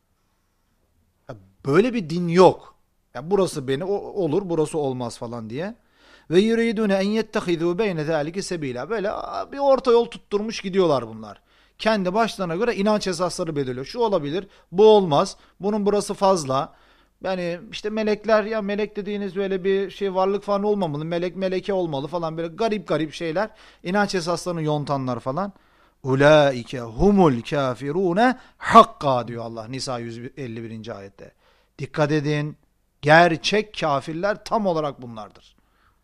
Speaker 2: Böyle bir din yok. Yani burası beni olur, burası olmaz falan diye. Ve yuridune en yettehidû beyne zâlike sebîlâ. Böyle bir orta yol tutturmuş gidiyorlar bunlar. Kendi başlarına göre inanç esasları belirliyor. Şu olabilir, bu olmaz. Bunun burası fazla. Yani işte melekler, ya melek dediğiniz böyle bir şey varlık falan olmamalı. Meleke olmalı falan, böyle garip garip şeyler. İnanç esaslarını yontanlar falan. Ulaike humul kafirune hakka diyor Allah Nisa 151. ayette. Dikkat edin. Gerçek kafirler tam olarak bunlardır.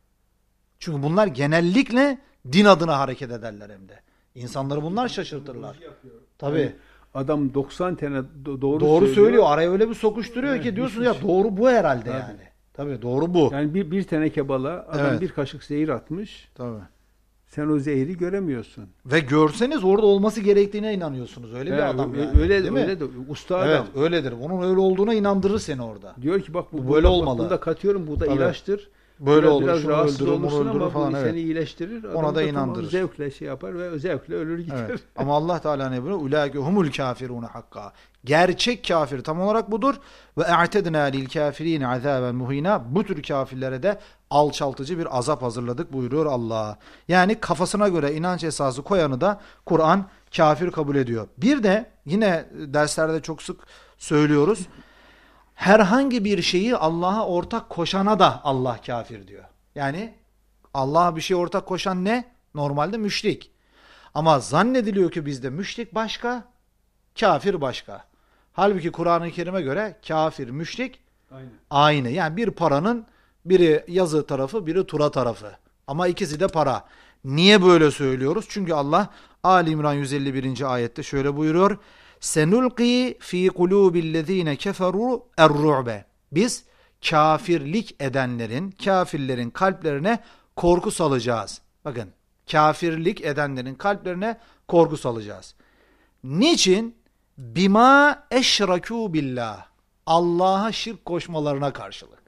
Speaker 2: Çünkü bunlar genellikle din adına hareket ederler hem de. İnsanları bunlar şaşırtırlar. Tabii.
Speaker 1: Yani adam 90 tane
Speaker 2: doğru söylüyor. Araya öyle bir sokuşturuyor ki diyorsun ya doğru bu herhalde
Speaker 1: Tabii.
Speaker 2: yani. Tabii doğru bu.
Speaker 1: Yani bir teneke bala adam bir kaşık zehir atmış.
Speaker 2: Tabii.
Speaker 1: Sen o zehri göremiyorsun.
Speaker 2: Ve görseniz orada olması gerektiğine inanıyorsunuz. Öyle bir adam yani.
Speaker 1: Öyle
Speaker 2: değil mi?
Speaker 1: Öyle de usta
Speaker 2: Evet,
Speaker 1: adam.
Speaker 2: öyledir. Onun öyle olduğuna inandırır seni orada.
Speaker 1: Diyor ki bak bu
Speaker 2: böyle olmalı.
Speaker 1: Bak, bunda katıyorum, bu da
Speaker 2: Tabii.
Speaker 1: ilaçtır.
Speaker 2: Böyle olur,
Speaker 1: biraz
Speaker 2: şunu
Speaker 1: rahatsız
Speaker 2: öldürür, bunu
Speaker 1: olursun
Speaker 2: öldürür
Speaker 1: ama
Speaker 2: falan,
Speaker 1: bu
Speaker 2: evet.
Speaker 1: seni iyileştirir.
Speaker 2: Ona
Speaker 1: Adam
Speaker 2: da
Speaker 1: tamam,
Speaker 2: inandırır.
Speaker 1: zevkle şey yapar ve zevkle ölür gider.
Speaker 2: Evet. Ama Allah Teala ne buyuruyor? Ulaike humul kafirune hakka. Gerçek kafir tam olarak budur. Ve e'tedna lil kafirine azaben muhina. Bu tür kafirlere de alçaltıcı bir azap hazırladık buyuruyor Allah. Yani kafasına göre inanç esası koyanı da Kur'an kafir kabul ediyor. Bir de yine derslerde çok sık söylüyoruz. Herhangi bir şeyi Allah'a ortak koşana da Allah kafir diyor. Yani Allah'a bir şey ortak koşan ne? Normalde müşrik. Ama zannediliyor ki bizde müşrik başka, kafir başka. Halbuki Kur'an-ı Kerim'e göre kafir, müşrik aynı. Yani bir paranın biri yazı tarafı, biri tura tarafı. Ama ikisi de para. Niye böyle söylüyoruz? Çünkü Allah Ali İmran 151. ayette şöyle buyuruyor. Senulqi fi kulubillezine keferu er-ru'be. Biz kafirlik edenlerin, kafirlerin kalplerine korku salacağız. Bakın, kafirlik edenlerin kalplerine korku salacağız. Niçin? Bima eşrakû billah. Allah'a şirk koşmalarına karşılık.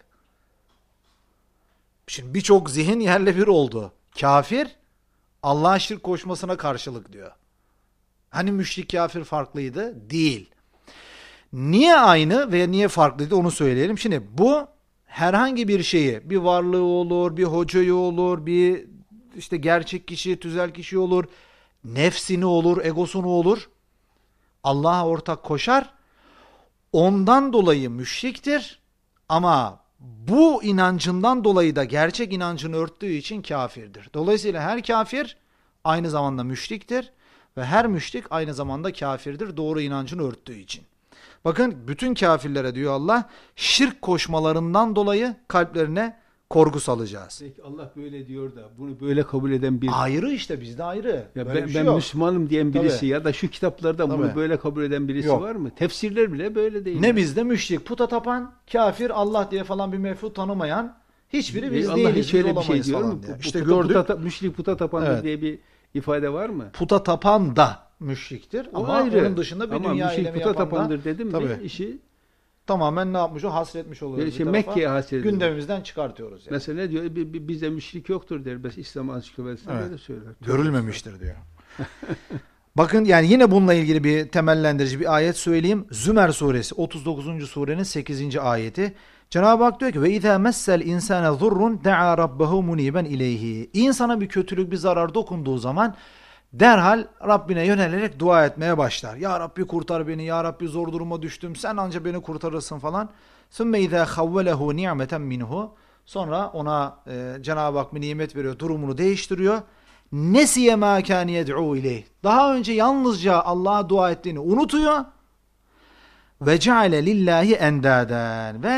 Speaker 2: Şimdi birçok zihin yerle bir oldu. Kafir, Allah'a şirk koşmasına karşılık diyor. Hani müşrik kafir farklıydı? Değil. Niye aynı ve niye farklıydı onu söyleyelim. Şimdi bu herhangi bir şeyi, bir varlığı olur, bir hocayı olur, bir işte gerçek kişi, tüzel kişi olur, nefsini olur, egosunu olur. Allah'a ortak koşar. Ondan dolayı müşriktir. Ama bu inancından dolayı da gerçek inancını örttüğü için kafirdir. Dolayısıyla her kafir aynı zamanda müşriktir. Ve her müşrik aynı zamanda kafirdir doğru inancını örttüğü için. Bakın bütün kafirlere diyor Allah şirk koşmalarından dolayı kalplerine korku salacağız.
Speaker 1: Peki Allah böyle diyor da bunu böyle kabul eden bir...
Speaker 2: Ayrı işte bizde ayrı.
Speaker 1: Ya ben Müslümanım diyen birisi
Speaker 2: Tabii.
Speaker 1: ya da şu kitaplarda bunu böyle kabul eden birisi
Speaker 2: Yok.
Speaker 1: var mı? Tefsirler bile böyle değil.
Speaker 2: Ne yani. Bizde müşrik, puta tapan, kafir, Allah diye falan bir mefhut tanımayan hiçbiri biz değiliz.
Speaker 1: Allah hiç öyle bir şey diyor mu?
Speaker 2: İşte gördük.
Speaker 1: Müşrik puta tapandır diye bir ifade var mı?
Speaker 2: Puta tapan da müşriktir ama
Speaker 1: ayrı.
Speaker 2: Onun dışında bir dünya eylemi
Speaker 1: puta
Speaker 2: yapan
Speaker 1: tapandır dedim mi işi
Speaker 2: tamamen ne yapmış o? Hasretmiş oluyoruz.
Speaker 1: Mekke'ye hasret
Speaker 2: gündemimizden çıkartıyoruz. Yani.
Speaker 1: Mesela ne diyor? Bizde müşrik yoktur der. Mesela İslam Ansiklopedisi'nde böyle söyler.
Speaker 2: Görülmemiştir diyor. Bakın yani yine bununla ilgili bir temellendirici bir ayet söyleyeyim. Zümer suresi 39. surenin 8. ayeti. Cenab-ı Hak diyor ki ve izâ messel insâne zurrun de'a rabbehu muniben ileyhi. İnsana bir kötülük, bir zarar dokunduğu zaman derhal Rabbine yönelerek dua etmeye başlar. Ya Rabbi kurtar beni, ya Rabbi zor duruma düştüm, sen anca beni kurtarırsın falan. Sümme izâ havvelehu ni'meten minhu. Sonra ona Cenab-ı Hak bir nimet veriyor, durumunu değiştiriyor. Nesiye mâ kâni yed'û ileyh. Daha önce yalnızca Allah'a dua ettiğini unutuyor. Ve ceale lillahi endâden. Ve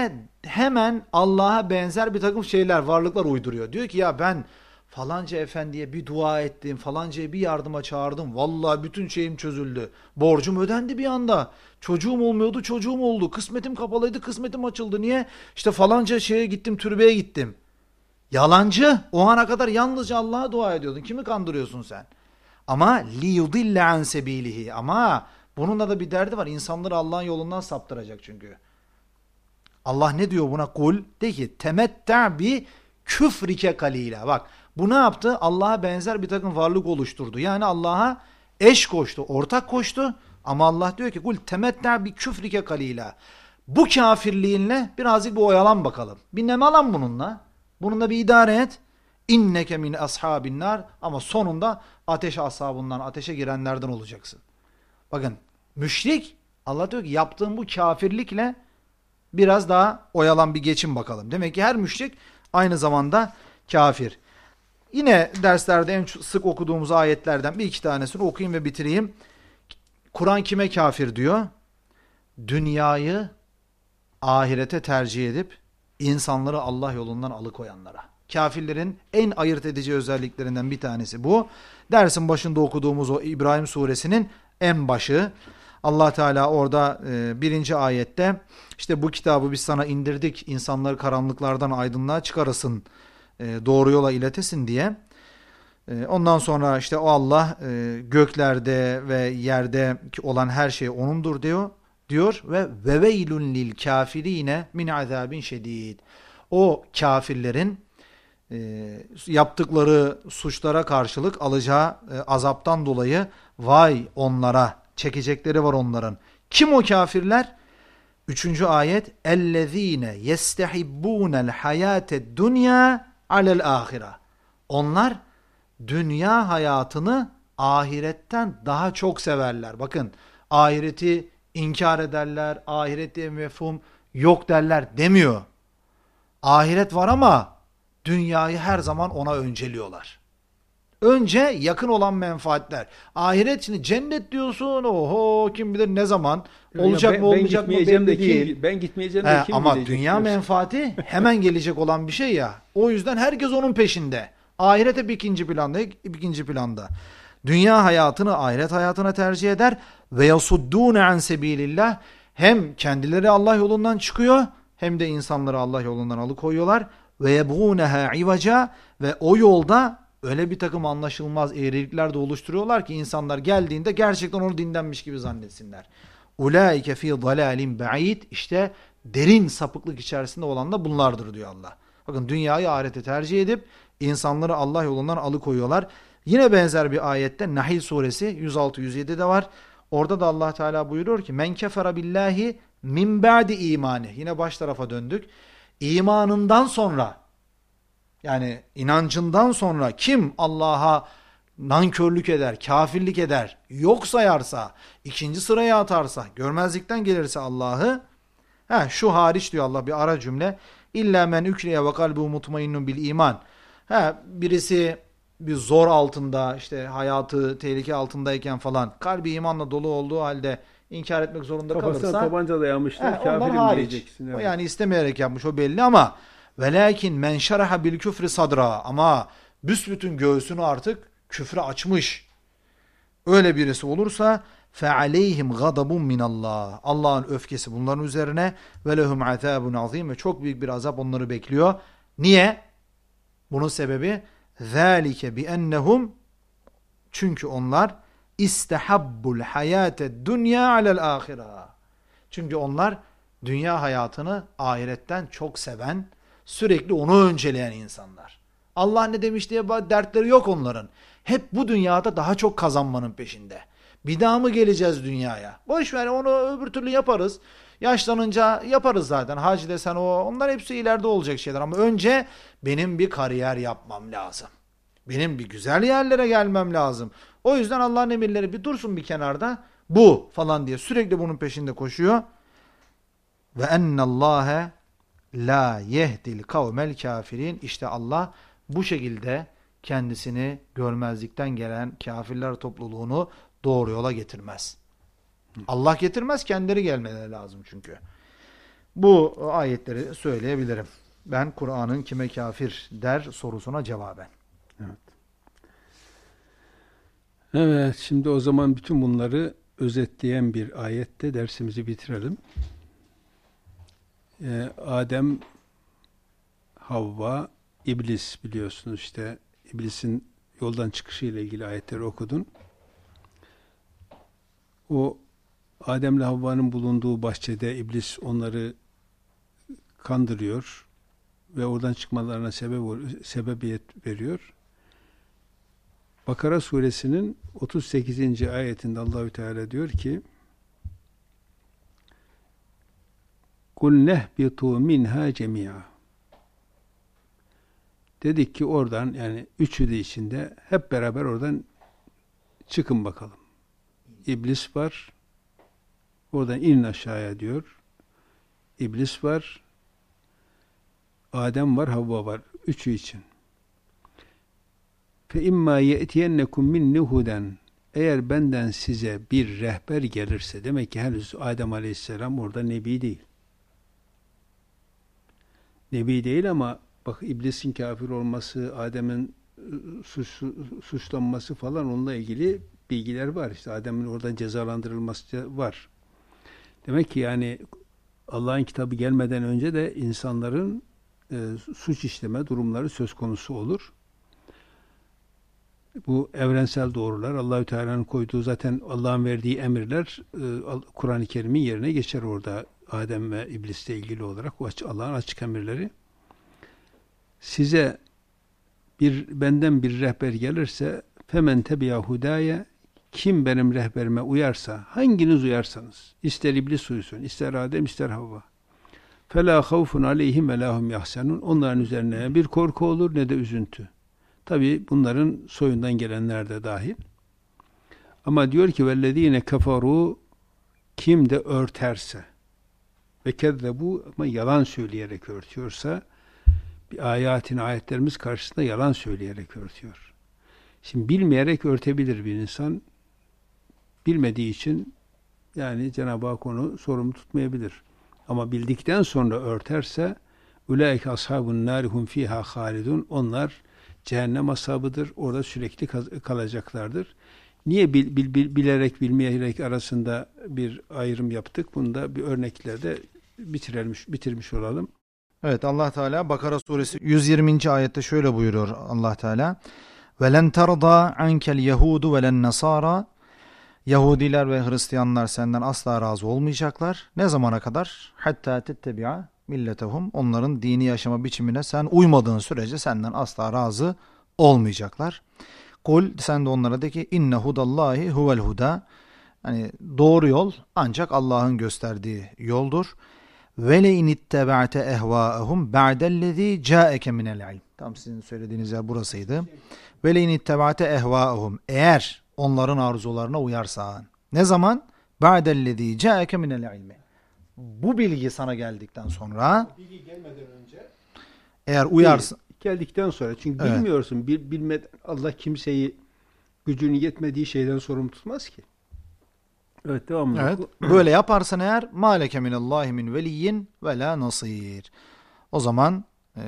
Speaker 2: hemen Allah'a benzer bir takım şeyler, varlıklar uyduruyor. Diyor ki ya ben falanca efendiye bir dua ettim, falancaya bir yardıma çağırdım. Vallahi bütün şeyim çözüldü. Borcum ödendi bir anda. Çocuğum olmuyordu, çocuğum oldu. Kısmetim kapalıydı, kısmetim açıldı. Niye? İşte falanca şeye gittim, türbeye gittim. Yalancı. O ana kadar yalnızca Allah'a dua ediyordun. Kimi kandırıyorsun sen? Ama liyudille an sebilihi. Ama bununla da bir derdi var. İnsanları Allah'ın yolundan saptıracak çünkü. Allah ne diyor buna? Kul, de ki temetta bi küfrike kalila. Bak bu ne yaptı? Allah'a benzer bir takım varlık oluşturdu. Yani Allah'a eş koştu, ortak koştu. Ama Allah diyor ki kul temetta bi küfrike kalila. Bu kafirliğinle birazcık bir oyalan bakalım. Bir nemalan bununla. Bununla bir idare et. İnneke min ashabin nar, ama sonunda ateş ashabından, ateşe girenlerden olacaksın. Bakın müşrik, Allah diyor ki yaptığın bu kafirlikle biraz daha oyalan, bir geçin bakalım. Demek ki her müşrik aynı zamanda kafir. Yine derslerde en sık okuduğumuz ayetlerden bir iki tanesini okuyayım ve bitireyim. Kur'an kime kafir diyor? Dünyayı ahirete tercih edip insanları Allah yolundan alıkoyanlara. Kafirlerin en ayırt edici özelliklerinden bir tanesi bu. Dersin başında okuduğumuz o İbrahim suresinin en başı. Allah Teala orada 1. ayette işte bu kitabı biz sana indirdik, insanları karanlıklardan aydınlığa çıkarasın, doğru yola iletesin diye. Ondan sonra işte o Allah göklerde ve yerde olan her şey O'nundur diyor ve veveylun lil kafirine min azabin şedid. O kafirlerin yaptıkları suçlara karşılık alacağı azaptan dolayı vay onlara, çekecekleri var onların. Kim o kafirler? 3. ayet ellezine yestehibbunel hayate dunya alel ahira. Onlar dünya hayatını ahiretten daha çok severler. Bakın ahireti inkar ederler, ahireti mefhum yok derler demiyor. Ahiret var ama dünyayı her zaman ona önceliyorlar. Önce yakın olan menfaatler. Ahiret, şimdi cennet diyorsun, oho kim bilir ne zaman olacak mı olmayacak mı belli değil.
Speaker 1: Ben gitmeyeceğim de kim
Speaker 2: ama
Speaker 1: bilecek
Speaker 2: dünya
Speaker 1: diyorsun.
Speaker 2: menfaati hemen gelecek olan bir şey ya. O yüzden herkes onun peşinde. Ahiret hep ikinci planda. Dünya hayatını ahiret hayatına tercih eder ve yasuddûne an sebilillah. Hem kendileri Allah yolundan çıkıyor hem de insanları Allah yolundan alıkoyuyorlar. Ve yebğûneha ivaca, ve o yolda öyle bir takım anlaşılmaz eğrilikler de oluşturuyorlar ki insanlar geldiğinde gerçekten onu dinlenmiş gibi zannetsinler. Ulaike fî dalâlin ba'id, işte derin sapıklık içerisinde olan da bunlardır diyor Allah. Bakın dünyayı ahirete tercih edip insanları Allah yolundan alıkoyuyorlar. Yine benzer bir ayette Nahl suresi 106-107'de var. Orada da Allah Teala buyuruyor ki men kefere billahi min ba'di imani. Yine baş tarafa döndük. İmanından sonra, yani inancından sonra kim Allah'a nankörlük eder, kafirlik eder, yok sayarsa, ikinci sıraya atarsa, görmezlikten gelirse Allah'ı, şu hariç diyor Allah, bir ara cümle. İlla men ükreye ve kalbu mutmainnun bil iman. Birisi bir zor altında, işte hayatı tehlike altındayken falan kalbi imanla dolu olduğu halde inkar etmek zorunda kalırsa,
Speaker 1: kafasına tabanca dayamışlar, kafirim diyeceksin. Evet.
Speaker 2: Yani istemeyerek yapmış, o belli, ama velakin men şeraha bil küfri sadra, ama büsbütün göğsünü artık küfre açmış. Öyle birisi olursa fealeyhim gadabun minallah. Allah'ın öfkesi bunların üzerine ve lehum azabun azim, ve çok büyük bir azap onları bekliyor. Niye? Bunun sebebi zalike bi ennehum, çünkü onlar istehabbul hayate dunya alel ahira. Çünkü onlar dünya hayatını ahiretten çok seven, sürekli onu önceleyen insanlar. Allah ne demiş diye dertleri yok onların. Hep bu dünyada daha çok kazanmanın peşinde. Bir daha mı geleceğiz dünyaya? Boş ver, onu öbür türlü yaparız. Yaşlanınca yaparız zaten. Hac desen onlar hepsi ileride olacak şeyler. Ama önce benim bir kariyer yapmam lazım. Benim bir güzel yerlere gelmem lazım. O yüzden Allah'ın emirleri bir dursun bir kenarda. Bu falan diye sürekli bunun peşinde koşuyor. Ve ennallâhe la yehdil kavmel kafirin. İşte Allah bu şekilde kendisini görmezlikten gelen kafirler topluluğunu doğru yola getirmez. Allah getirmez, kendileri gelmeleri lazım çünkü. Bu ayetleri söyleyebilirim. Ben Kur'an'ın kime kafir der sorusuna cevaben.
Speaker 1: Evet. Evet, şimdi o zaman bütün bunları özetleyen bir ayette dersimizi bitirelim. Adem, Havva, İblis, biliyorsunuz işte İblis'in yoldan çıkışı ile ilgili ayetleri okudun. O Adem'le Havva'nın bulunduğu bahçede İblis onları kandırıyor ve oradan çıkmalarına sebebiyet veriyor. Bakara suresinin 38. ayetinde Allahü Teala diyor ki: "Kul nehbitu minha cemia." Dedik ki oradan, yani üçü de içinde, hep beraber oradan çıkın bakalım. İblis var. Oradan inin aşağıya diyor. İblis var. Adem var, Havva var. Üçü için. Fe imma ye'tiyennekum minni huden. Eğer benden size bir rehber gelirse, demek ki henüz Adem Aleyhisselam orada nebi değil. Nebi değil ama bak, İblisin kafir olması, Adem'in suçlanması falan, onunla ilgili bilgiler var. İşte Adem'in oradan cezalandırılması var. Demek ki yani Allah'ın kitabı gelmeden önce de insanların suç işleme durumları söz konusu olur. Bu evrensel doğrular, Allahü Teala'nın koyduğu, zaten Allah'ın verdiği emirler Kur'an-ı Kerim'in yerine geçer orada, Adem ve İblis'le ilgili olarak Allah'ın açık emirleri. Size benden bir rehber gelirse, femen tebiya hudaya, kim benim rehberime uyarsa, hanginiz uyarsanız, ister İblis uysun, ister Adem, ister Havva, فَلَا خَوْفٌ عَلَيْهِمْ وَلَا هُمْ يَحْسَنُونَ, onların üzerine bir korku olur ne de üzüntü. Tabi bunların soyundan gelenler de dahil. Ama diyor ki وَالَّذ۪ينَ كَفَرُوا, kim de örterse ve kezzebu, ama yalan söyleyerek örtüyorsa, bir ayetlerimiz karşısında yalan söyleyerek örtüyor. Şimdi bilmeyerek örtebilir bir insan. Bilmediği için yani Cenab-ı Hak onu sorumlu tutmayabilir. Ama bildikten sonra örterse, ulaike ashabun nâri hum fîhâ hâlidun, onlar cehennem ashabıdır. Orada sürekli kalacaklardır. Niye bilerek bilmeyerek arasında bir ayrım yaptık? Bunu da bir örneklerle bitirmiş olalım.
Speaker 2: Evet, Allah Teala Bakara suresi 120. ayette şöyle buyuruyor Allah Teala: "Velen terda ankel yehudu velen nasara." Yahudiler ve Hristiyanlar senden asla razı olmayacaklar. Ne zamana kadar? Hatta tettebi'a milletehum. Onların dini yaşama biçimine sen uymadığın sürece senden asla razı olmayacaklar. Kul, sen de onlara de ki, inne hudallahi huvel huda. Yani doğru yol ancak Allah'ın gösterdiği yoldur. Ve le in ittebe'te ehvaehum ba'dellezî câeke minel ilm. Tam sizin söylediğiniz yer burasıydı. Ve le in ittebe'te ehvaehum, eğer onların arzularına uyarsan. Ne zaman? Ba'dellezî câeke minel ilmi. Bu bilgi sana geldikten sonra.
Speaker 1: Bilgi gelmeden önce.
Speaker 2: Eğer uyarsın.
Speaker 1: Geldikten sonra. Çünkü
Speaker 2: evet,
Speaker 1: bilmiyorsun. Bilmeden Allah kimseyi gücünün yetmediği şeyden sorumlu tutmaz ki. Evet, devam edelim.
Speaker 2: Evet, böyle yaparsan eğer mâleke minallahi min veliyyin ve la nasir. O zaman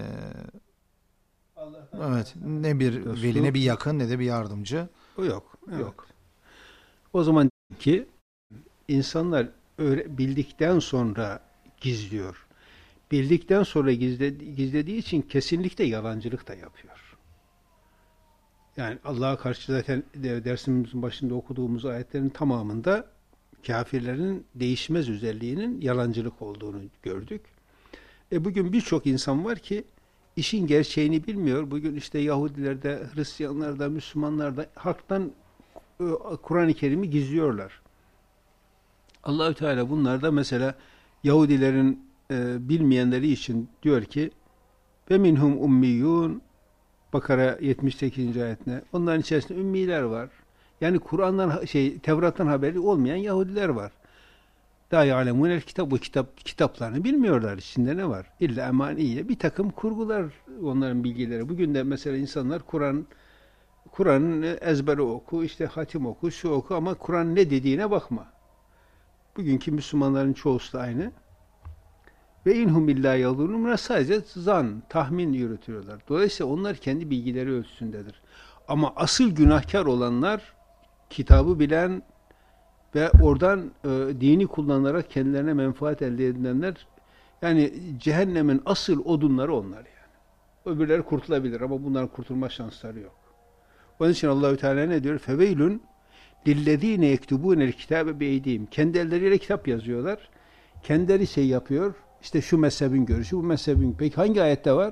Speaker 2: evet, ne bir veli, ne bir yakın, ne de bir yardımcı.
Speaker 1: O yok. Evet.
Speaker 2: Yok.
Speaker 1: O zaman ki insanlar bildikten sonra gizliyor. Bildikten sonra gizlediği için kesinlikle yalancılık da yapıyor. Yani Allah'a karşı zaten dersimizin başında okuduğumuz ayetlerin tamamında kafirlerin değişmez özelliğinin yalancılık olduğunu gördük. Bugün birçok insan var ki işin gerçeğini bilmiyor. Bugün işte Yahudilerde, Hristiyanlarda, Müslümanlarda halktan Kur'an-ı Kerim'i gizliyorlar. Allahü Teala bunlarda mesela Yahudilerin bilmeyenleri için diyor ki ve minhum ummiyyun, Bakara 78. ayetine, onların içerisinde ümmiler var. Yani Kur'an'dan Tevrat'tan haberi olmayan Yahudiler var. Da ya'lemunel kitap, bu kitaplarını bilmiyorlar, içinde ne var? İlla emaniye, bir takım kurgular onların bilgileri. Bugün de mesela insanlar Kur'an'ın ezberi oku, işte hatim oku, şu oku, ama Kur'an ne dediğine bakma. Bugünkü Müslümanların çoğusu da aynı. Ve inhum illa yadhunun, sadece zan, tahmin yürütüyorlar. Dolayısıyla onlar kendi bilgileri ölçüsündedir. Ama asıl günahkar olanlar, kitabı bilen ve oradan dini kullanarak kendilerine menfaat elde edilenler, yani cehennemin asıl odunları onlar yani. Öbürleri kurtulabilir ama bunların kurtulma şansları yok. Onun için Allahü Teala ne diyor? Feveylün lillezine yektubunel kitabe beydihim. Kendi elleriyle kitap yazıyorlar. Kendileri şey yapıyor. İşte şu mezhebin görüşü, bu mezhebin. Peki hangi ayette var?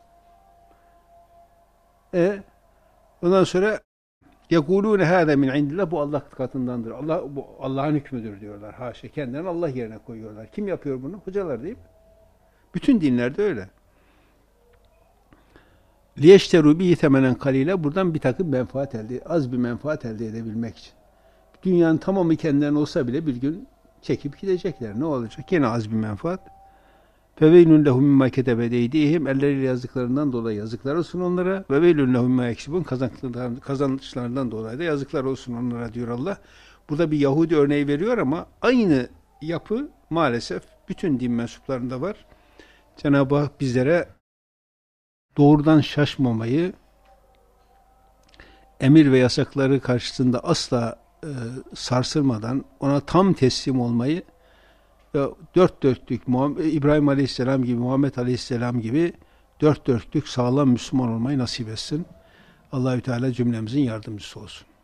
Speaker 1: Ondan sonra yekulûne hâze min indillah, bu Allah katındandır. Bu Allah'ın hükmüdür diyorlar. Haşa, kendilerini Allah yerine koyuyorlar. Kim yapıyor bunu? Hocalar değil mi? Bütün dinlerde öyle. Liyeşteru bihi temenen kalile, buradan bir takım menfaat az bir menfaat elde edebilmek için. Dünyanın tamamı kendilerine olsa bile bir gün çekip gidecekler. Ne olacak? Yine az bir menfaat. Feveylün lehum mimma ketebet eydihim, elleriyle yazdıklarından dolayı yazıklar olsun onlara. Ve veylün lehum mimma yeksibun, kazançlarından dolayı da yazıklar olsun onlara diyor Allah. Burada bir Yahudi örneği veriyor ama aynı yapı maalesef bütün din mensuplarında var. Cenab-ı Hak bizlere doğrudan şaşmamayı, emir ve yasakları karşısında asla sarsılmadan ona tam teslim olmayı, dört dörtlük İbrahim Aleyhisselam gibi, Muhammed Aleyhisselam gibi dört dörtlük sağlam Müslüman olmayı nasip etsin. Allahü Teala cümlemizin yardımcısı olsun.